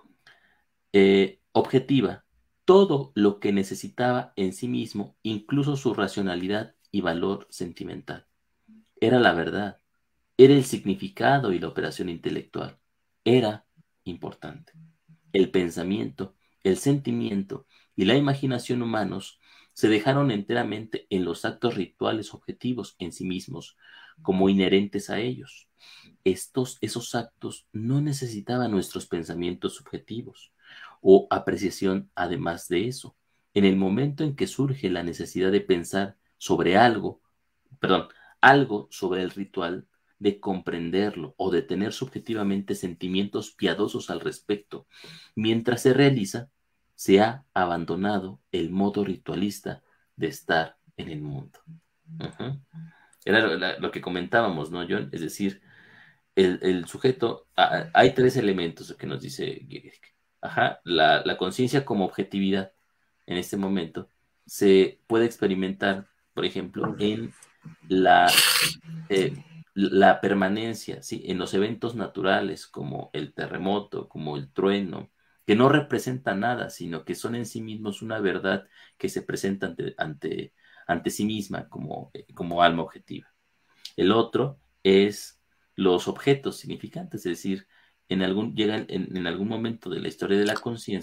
objetiva todo lo que necesitaba en sí mismo, incluso su racionalidad y valor sentimental. Era la verdad, era el significado y la operación intelectual. Era importante. El pensamiento, el sentimiento y la imaginación humanos se dejaron enteramente en los actos rituales objetivos en sí mismos, como inherentes a ellos. Esos actos no necesitaban nuestros pensamientos subjetivos o apreciación además de eso. En el momento en que surge la necesidad de pensar sobre algo, perdón, algo sobre el ritual, de comprenderlo o de tener subjetivamente sentimientos piadosos al respecto, mientras se realiza, se ha abandonado el modo ritualista de estar en el mundo. Uh-huh. Era lo que comentábamos, ¿no, John? Es decir, el sujeto, hay tres elementos que nos dice Gierig. Ajá, la conciencia como objetividad en este momento se puede experimentar, por ejemplo, en la, eh, la permanencia, ¿sí? En los eventos naturales como el terremoto, como el trueno, que no representan nada, sino que son en sí mismos una verdad que se presenta ante sí misma como alma objetiva. El otro es los objetos significantes, es decir, en algún momento de la historia de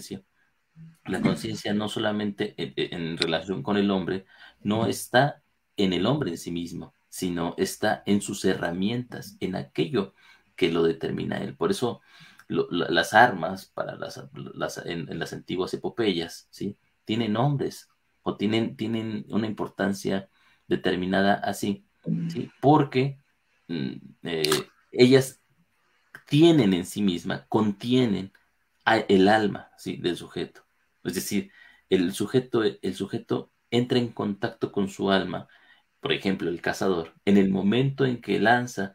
la conciencia no solamente en relación con el hombre, no está en el hombre en sí mismo, sino está en sus herramientas, en aquello que lo determina él. Por eso las armas para en las antiguas epopeyas, ¿sí? Tienen nombres o tienen una importancia determinada así, ¿sí? Porque ellas tienen en sí misma, contienen el alma, ¿sí? Del sujeto. Es decir, el sujeto entra en contacto con su alma. Por ejemplo, el cazador, en el momento en que lanza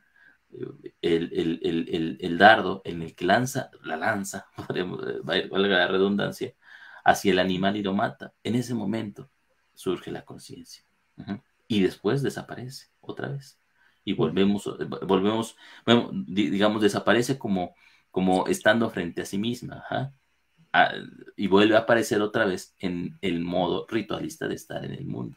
el dardo, en el que lanza la lanza, valga la redundancia, hacia el animal y lo mata, en ese momento surge la conciencia. Ujú. Y después desaparece otra vez. Y volvemos, bueno, digamos, desaparece como estando frente a sí misma. Ajá. Ah, y vuelve a aparecer otra vez en el modo ritualista de estar en el mundo.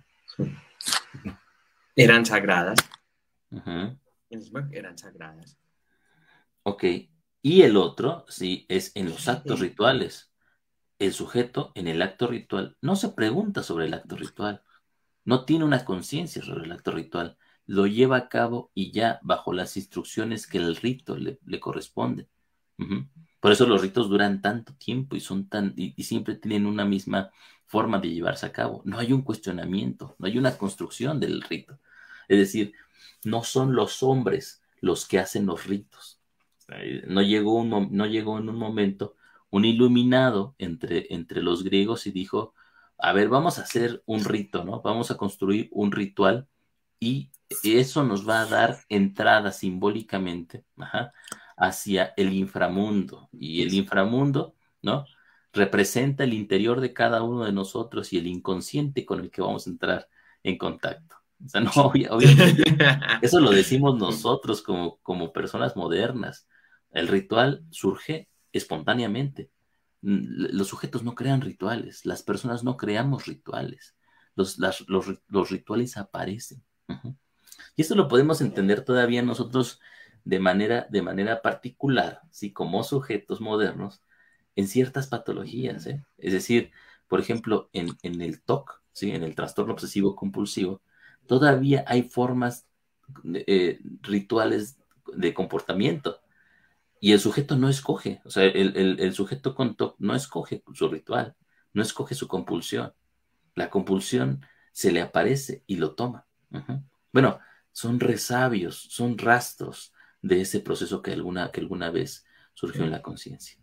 Eran sagradas. Ujú. Eran sagradas. Ok. Y el otro, sí, es en los actos rituales. El sujeto en el acto ritual no se pregunta sobre el acto ritual, no tiene una conciencia sobre el acto ritual, lo lleva a cabo y ya bajo las instrucciones que el rito le corresponde. Ujú. Por eso los ritos duran tanto tiempo y y siempre tienen una misma forma de llevarse a cabo. No hay un cuestionamiento, no hay una construcción del rito. Es decir, no son los hombres los que hacen los ritos. No llegó en un momento un iluminado entre los griegos y dijo, a ver, vamos a hacer un rito, ¿no? Vamos a construir un ritual y eso nos va a dar entrada simbólicamente, ajá, hacia el inframundo. Y el inframundo, ¿no? Representa el interior de cada uno de nosotros y el inconsciente con el que vamos a entrar en contacto. O sea, no, obviamente, eso lo decimos nosotros como personas modernas. El ritual surge espontáneamente. Los sujetos no crean rituales, las personas no creamos rituales. Los rituales aparecen. Ujú. Y esto lo podemos entender todavía nosotros de manera particular, ¿sí? Como sujetos modernos, en ciertas patologías, ¿eh? Es decir, por ejemplo, en el TOC, ¿sí? En el trastorno obsesivo compulsivo, todavía hay formas rituales de comportamiento y el sujeto no escoge, o sea, el sujeto con TOC no escoge su ritual, no escoge su compulsión. La compulsión se le aparece y lo toma. Ujú. Bueno, son resabios, son rastros de ese proceso que alguna vez surgió en la conciencia.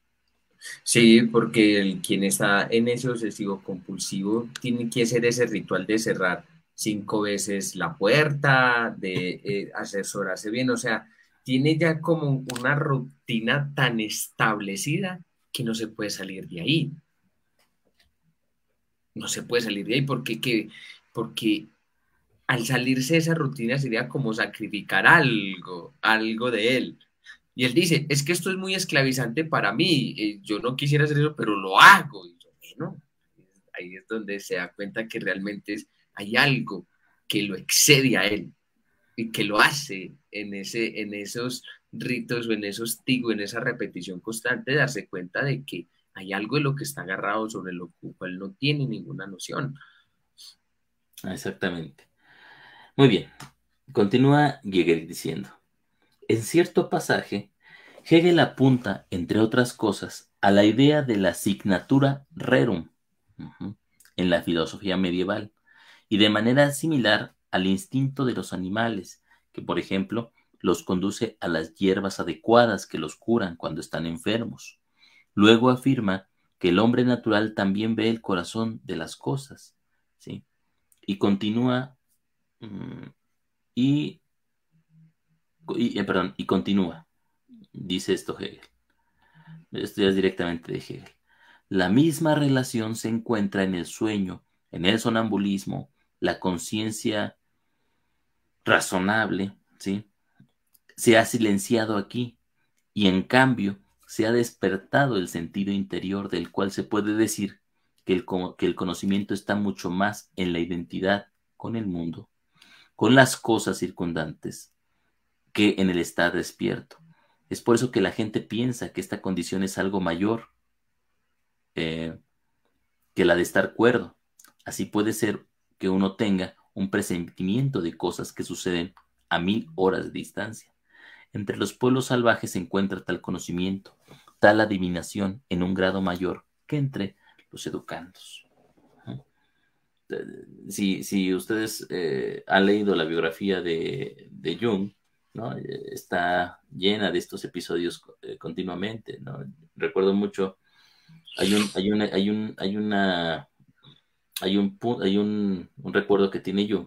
Sí, porque quien está en ese obsesivo compulsivo tiene que hacer ese ritual de cerrar 5 veces la puerta, de asesorarse bien, o sea, tiene ya como una rutina tan establecida que no se puede salir de ahí. No se puede salir de ahí porque al salirse de esa rutina sería como sacrificar algo, algo de él. Y él dice, es que esto es muy esclavizante para mí, yo no quisiera hacer eso, pero lo hago. Y yo, bueno, ahí es donde se da cuenta que realmente hay algo que lo excede a él y que lo hace en esos ritos o en esos tigos, en esa repetición constante, darse cuenta de que hay algo de lo que está agarrado sobre lo cual no tiene ninguna noción. Exactamente. Muy bien. Continúa Giger diciendo, en cierto pasaje, Hegel apunta, entre otras cosas, a la idea de la signatura rerum, ujú, en la filosofía medieval, y de manera similar al instinto de los animales, que por ejemplo los conduce a las hierbas adecuadas que los curan cuando están enfermos. Luego afirma que el hombre natural también ve el corazón de las cosas, ¿sí? Y continúa, mm, y, y continúa, dice esto Hegel. Esto ya es directamente de Hegel. La misma relación se encuentra en el sueño, en el sonambulismo, la conciencia razonable, ¿sí? Se ha silenciado aquí y en cambio se ha despertado el sentido interior del cual se puede decir que el conocimiento está mucho más en la identidad con el mundo, con las cosas circundantes, que en el estar despierto. Es por eso que la gente piensa que esta condición es algo mayor eh, que la de estar cuerdo. Así puede ser que uno tenga un presentimiento de cosas que suceden a 1000 horas de distancia. Entre los pueblos salvajes se encuentra tal conocimiento, tal adivinación en un grado mayor que entre los educandos. Si ustedes han leído la biografía de Jung, ¿no? Está llena de estos episodios continuamente, ¿no? Recuerdo mucho, hay un recuerdo que tiene Jung.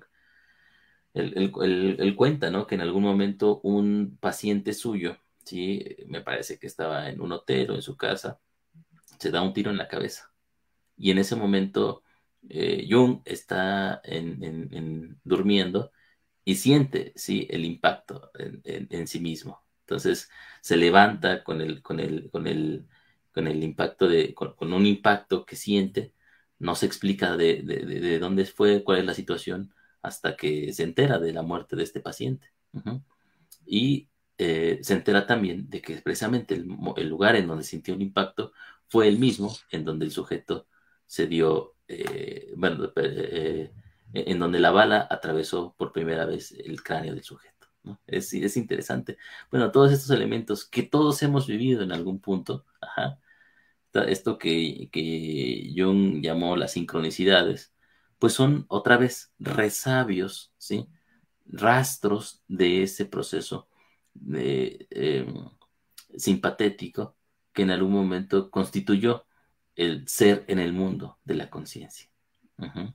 Él cuenta, ¿no? Que en algún momento un paciente suyo, ¿sí? Me parece que estaba en un hotel o en su casa, se da un tiro en la cabeza. Y en ese momento Jung está durmiendo y siente, ¿sí? El impacto en sí mismo. Entonces se levanta con el impacto con un impacto que siente, no se explica de dónde fue, cuál es la situación, hasta que se entera de la muerte de este paciente. Ujú. Y se entera también de que precisamente el lugar en donde sintió un impacto fue el mismo en donde el sujeto se dio, bueno, en donde la bala atravesó por primera vez el cráneo del sujeto, ¿no? Es interesante. Bueno, todos estos elementos que todos hemos vivido en algún punto, ajá, esto que Jung llamó las sincronicidades, pues son otra vez resabios, ¿sí? Rastros de ese proceso de, simpatético que en algún momento constituyó el ser en el mundo de la conciencia. Uh-huh.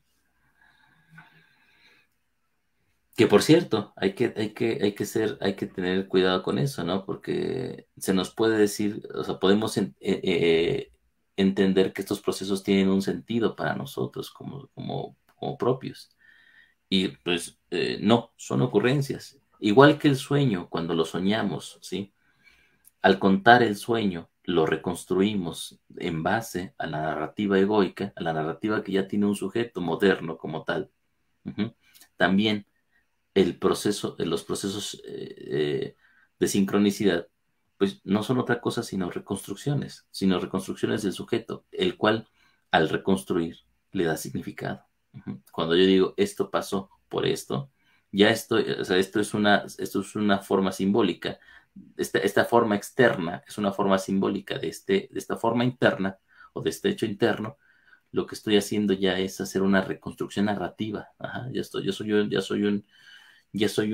Que por cierto, hay que tener cuidado con eso, ¿no? Porque se nos puede decir, o sea, podemos entender que estos procesos tienen un sentido para nosotros como propios. Y pues no, son ocurrencias. Igual que el sueño, cuando lo soñamos, ¿sí? Al contar el sueño, lo reconstruimos en base a la narrativa egoica, a la narrativa que ya tiene un sujeto moderno como tal. Uh-huh. También los procesos de sincronicidad, pues no son otra cosa sino reconstrucciones del sujeto, el cual al reconstruir le da significado. Uh-huh. Cuando yo digo esto pasó por esto, ya o sea, esto es una forma simbólica. Esta forma externa es una forma simbólica de esta forma interna o de este hecho interno. Lo que estoy haciendo ya es hacer una reconstrucción narrativa. Ajá, ya soy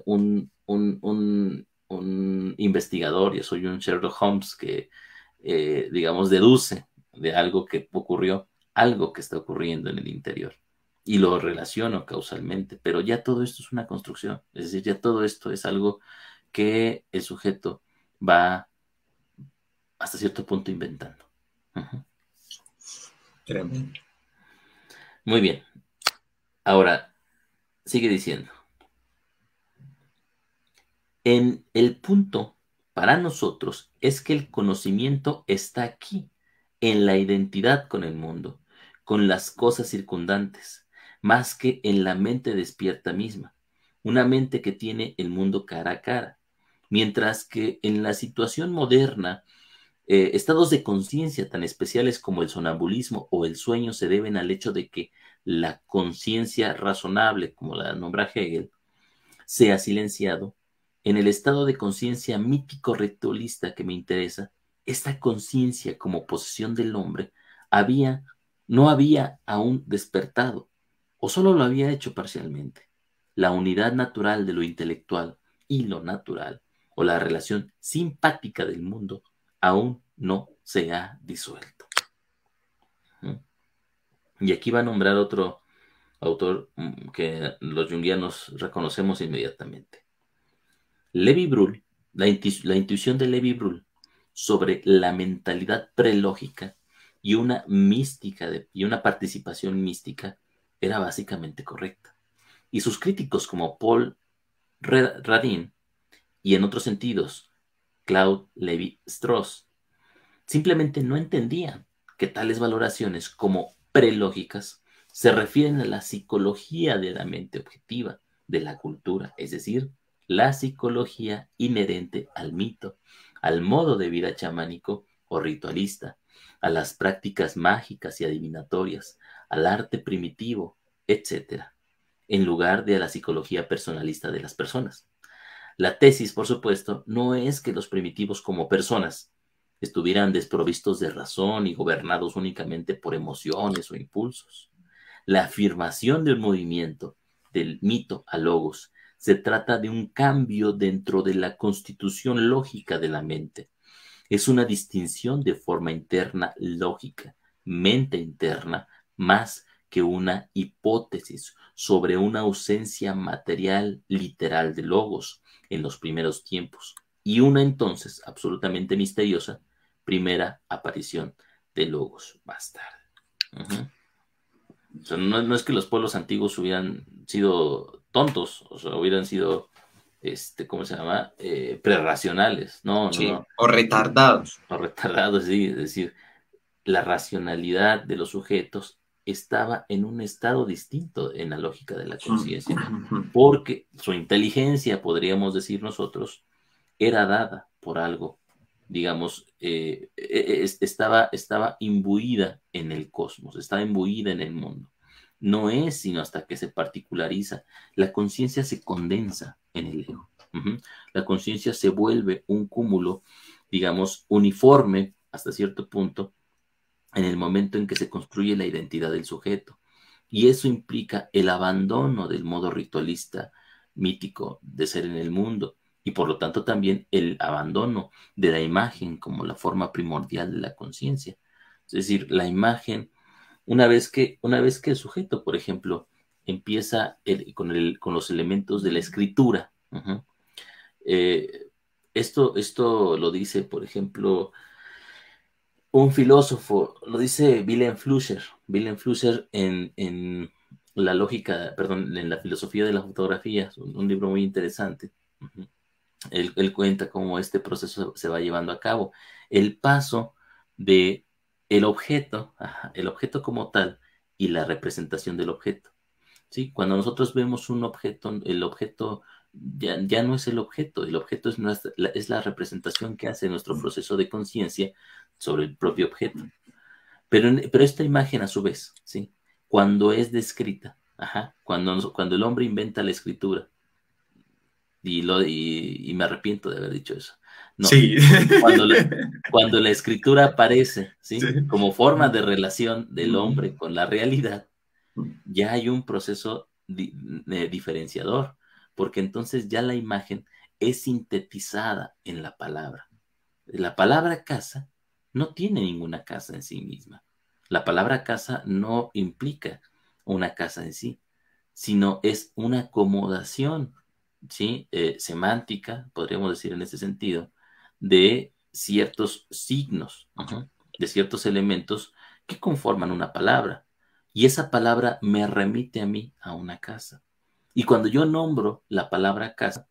un investigador, ya soy un Sherlock Holmes que, digamos, deduce de algo que ocurrió, algo que está ocurriendo en el interior. Y lo relaciono causalmente, pero ya todo esto es una construcción, es decir, ya todo esto es algo que el sujeto va hasta cierto punto inventando. Uh-huh. Tremendo. Muy bien. Ahora, sigue diciendo. En el punto para nosotros es que el conocimiento está aquí, en la identidad con el mundo, con las cosas circundantes, más que en la mente despierta misma, una mente que tiene el mundo cara a cara, mientras que en la situación moderna, estados de conciencia tan especiales como el sonambulismo o el sueño se deben al hecho de que la conciencia razonable, como la nombra Hegel, se ha silenciado. En el estado de conciencia mítico ritualista que me interesa, esta conciencia como posesión del hombre no había aún despertado, o solo lo había hecho parcialmente. La unidad natural de lo intelectual y lo natural, o la relación simpática del mundo, aún no se ha disuelto. Y aquí va a nombrar otro autor que los junguianos reconocemos inmediatamente. Levi Brul, la intuición de Levi Brul sobre la mentalidad prelógica y y una participación mística era básicamente correcta. Y sus críticos como Paul Radin y en otros sentidos Claude Lévi-Strauss simplemente no entendían que tales valoraciones como prelógicas se refieren a la psicología de la mente objetiva, de la cultura, es decir, la psicología inherente al mito, al modo de vida chamánico o ritualista, a las prácticas mágicas y adivinatorias, al arte primitivo, etc. en lugar de a la psicología personalista de las personas. La tesis, por supuesto, no es que los primitivos como personas estuvieran desprovistos de razón y gobernados únicamente por emociones o impulsos. La afirmación del movimiento, del mito a logos, se trata de un cambio dentro de la constitución lógica de la mente. Es una distinción de forma interna lógica, mente interna, más que una hipótesis sobre una ausencia material literal de logos en los primeros tiempos y una entonces absolutamente misteriosa primera aparición de logos más tarde. O sea, no es que los pueblos antiguos hubieran sido tontos, o sea, hubieran sido, ¿cómo se llama? Prerracionales. No, no, Sí, no. o retardados. O retardados, sí, es decir, la racionalidad de los sujetos estaba en un estado distinto en la lógica de la conciencia, porque su inteligencia, podríamos decir nosotros, era dada por algo, digamos, estaba imbuida en el cosmos, estaba imbuida en el mundo. No es sino hasta que se particulariza, la conciencia se condensa en el ego. La conciencia se vuelve un cúmulo, digamos, uniforme hasta cierto punto en el momento en que se construye la identidad del sujeto. Y eso implica el abandono del modo ritualista mítico de ser en el mundo y por lo tanto también el abandono de la imagen como la forma primordial de la conciencia. Es decir, la imagen, una vez que el sujeto, por ejemplo, empieza con los elementos de la escritura, eh, esto lo dice, por ejemplo, un filósofo, lo dice Wilhelm Flusser. Wilhelm Flusser en la lógica, perdón, en la filosofía de la fotografía, un libro muy interesante. Él cuenta cómo este proceso se va llevando a cabo. El paso de el objeto como tal y la representación del objeto. ¿Sí? Cuando nosotros vemos un objeto, el objeto ya no es el objeto es la representación que hace nuestro proceso de conciencia sobre el propio objeto. Pero esta imagen a su vez, ¿sí? Cuando es descrita, cuando el hombre inventa la escritura, y me arrepiento de haber dicho eso. No, Sí. cuando cuando la escritura aparece, Sí. ¿sí? Como forma de relación del hombre con la realidad, ya hay un proceso diferenciador, porque entonces ya la imagen es sintetizada en la palabra. La palabra casa no tiene ninguna casa en sí misma. La palabra casa no implica una casa en sí, sino es una acomodación, ¿sí? Semántica, podríamos decir en ese sentido, de ciertos signos, de ciertos elementos que conforman una palabra. Y esa palabra me remite a mí a una casa. Y cuando yo nombro la palabra casa,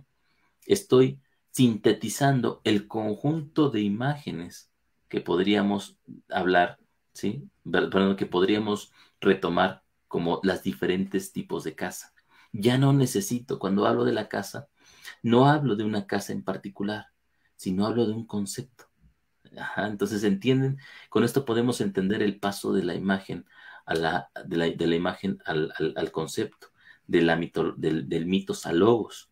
estoy sintetizando el conjunto de imágenes que podríamos hablar, ¿sí? Perdón, que podríamos retomar como las diferentes tipos de casa. Ya no necesito, cuando hablo de la casa, no hablo de una casa en particular, sino hablo de un concepto. Entonces, ¿entienden? Con esto podemos entender el paso de la imagen de la imagen al concepto, del mitos a logos.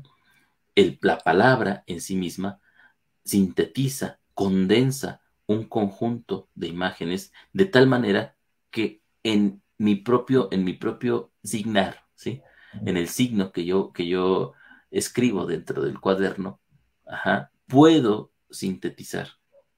La palabra en sí misma sintetiza, condensa un conjunto de imágenes de tal manera que en mi propio signar, ¿sí? En el signo que yo escribo dentro del cuaderno, puedo sintetizar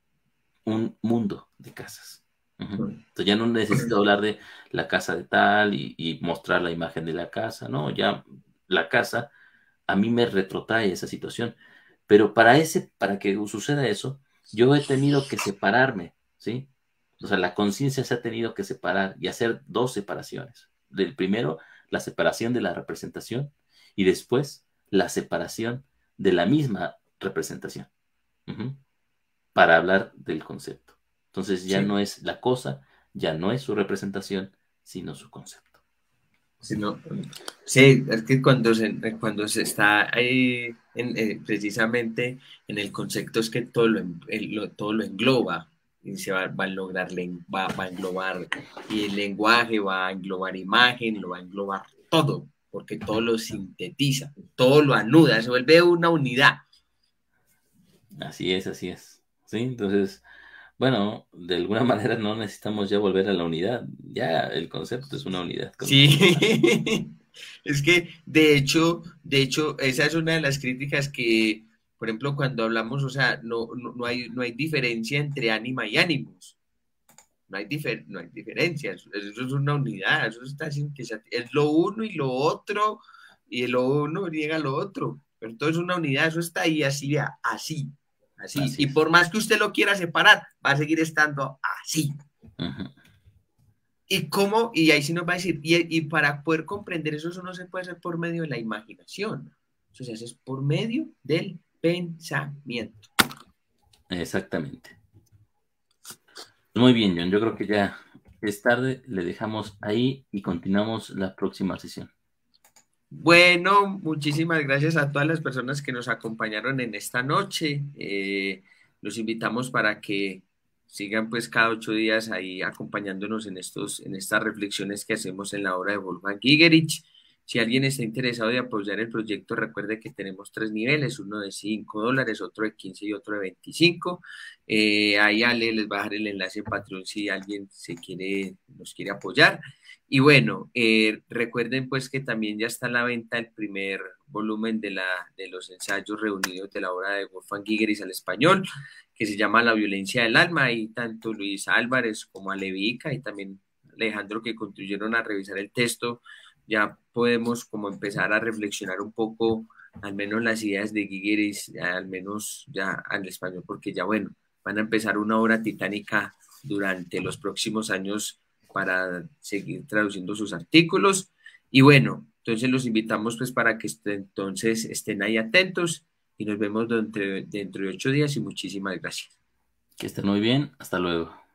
un mundo de casas. Entonces ya no necesito hablar de la casa de tal y mostrar la imagen de la casa, no, ya la casa a mí me retrotrae esa situación. Pero para que suceda eso, yo he tenido que separarme, ¿sí? O sea, la conciencia se ha tenido que separar y hacer dos separaciones. Del primero, la separación de la representación y después la separación de la misma representación, ujú, para hablar del concepto. Entonces ya Sí. no es la cosa, ya no es su representación, sino su concepto. Sí, no, sí, es que cuando se está ahí precisamente en el concepto es que todo lo engloba y va a lograr, va a englobar y el lenguaje va a englobar imagen, lo va a englobar todo, porque todo lo sintetiza, todo lo anuda, se vuelve una unidad. Así es, así es. Sí, entonces, bueno, de alguna manera no necesitamos ya volver a la unidad. Ya el concepto es una unidad Sí, conceptual. es que de hecho, esa es una de las críticas que, por ejemplo, cuando hablamos, o sea, no hay diferencia entre ánima y ánimos. No hay diferencia, eso es una unidad, eso está es lo uno y lo otro, y lo uno niega lo otro, pero todo es una unidad, eso está ahí así, vea, así, así, Así y es. por más que usted lo quiera separar, va a seguir estando así. Ujú. ¿Y cómo? Y ahí sí nos va a decir, y para poder comprender eso, eso no se puede hacer por medio de la imaginación, eso se hace por medio del pensamiento. Exactamente. Muy bien, John. Yo creo que ya es tarde. Le dejamos ahí y continuamos la próxima sesión. Bueno, muchísimas gracias a todas las personas que nos acompañaron en esta noche. Los invitamos para que sigan pues cada 8 días ahí acompañándonos en estas reflexiones que hacemos en la obra de Wolfgang Gigerich. Si alguien está interesado de apoyar el proyecto, recuerde que tenemos 3 niveles, uno de $5, otro de 15 y otro de 25. Ahí Ale les va a dejar el enlace en Patreon si alguien nos quiere apoyar. Y bueno, recuerden pues que también ya está a la venta el primer volumen de los ensayos reunidos de la obra de Wolfgang Gigeris al español, que se llama La violencia del alma, y tanto Luis Álvarez como Alevica y también Alejandro, que contribuyeron a revisar el texto, ya podemos como empezar a reflexionar un poco, al menos las ideas de Gigeris, al menos ya al español, porque ya bueno, van a empezar una obra titánica durante los próximos años para seguir traduciendo sus artículos. Y bueno, entonces los invitamos pues para que entonces estén ahí atentos y nos vemos dentro de 8 días y muchísimas gracias. Que estén muy bien. Hasta luego.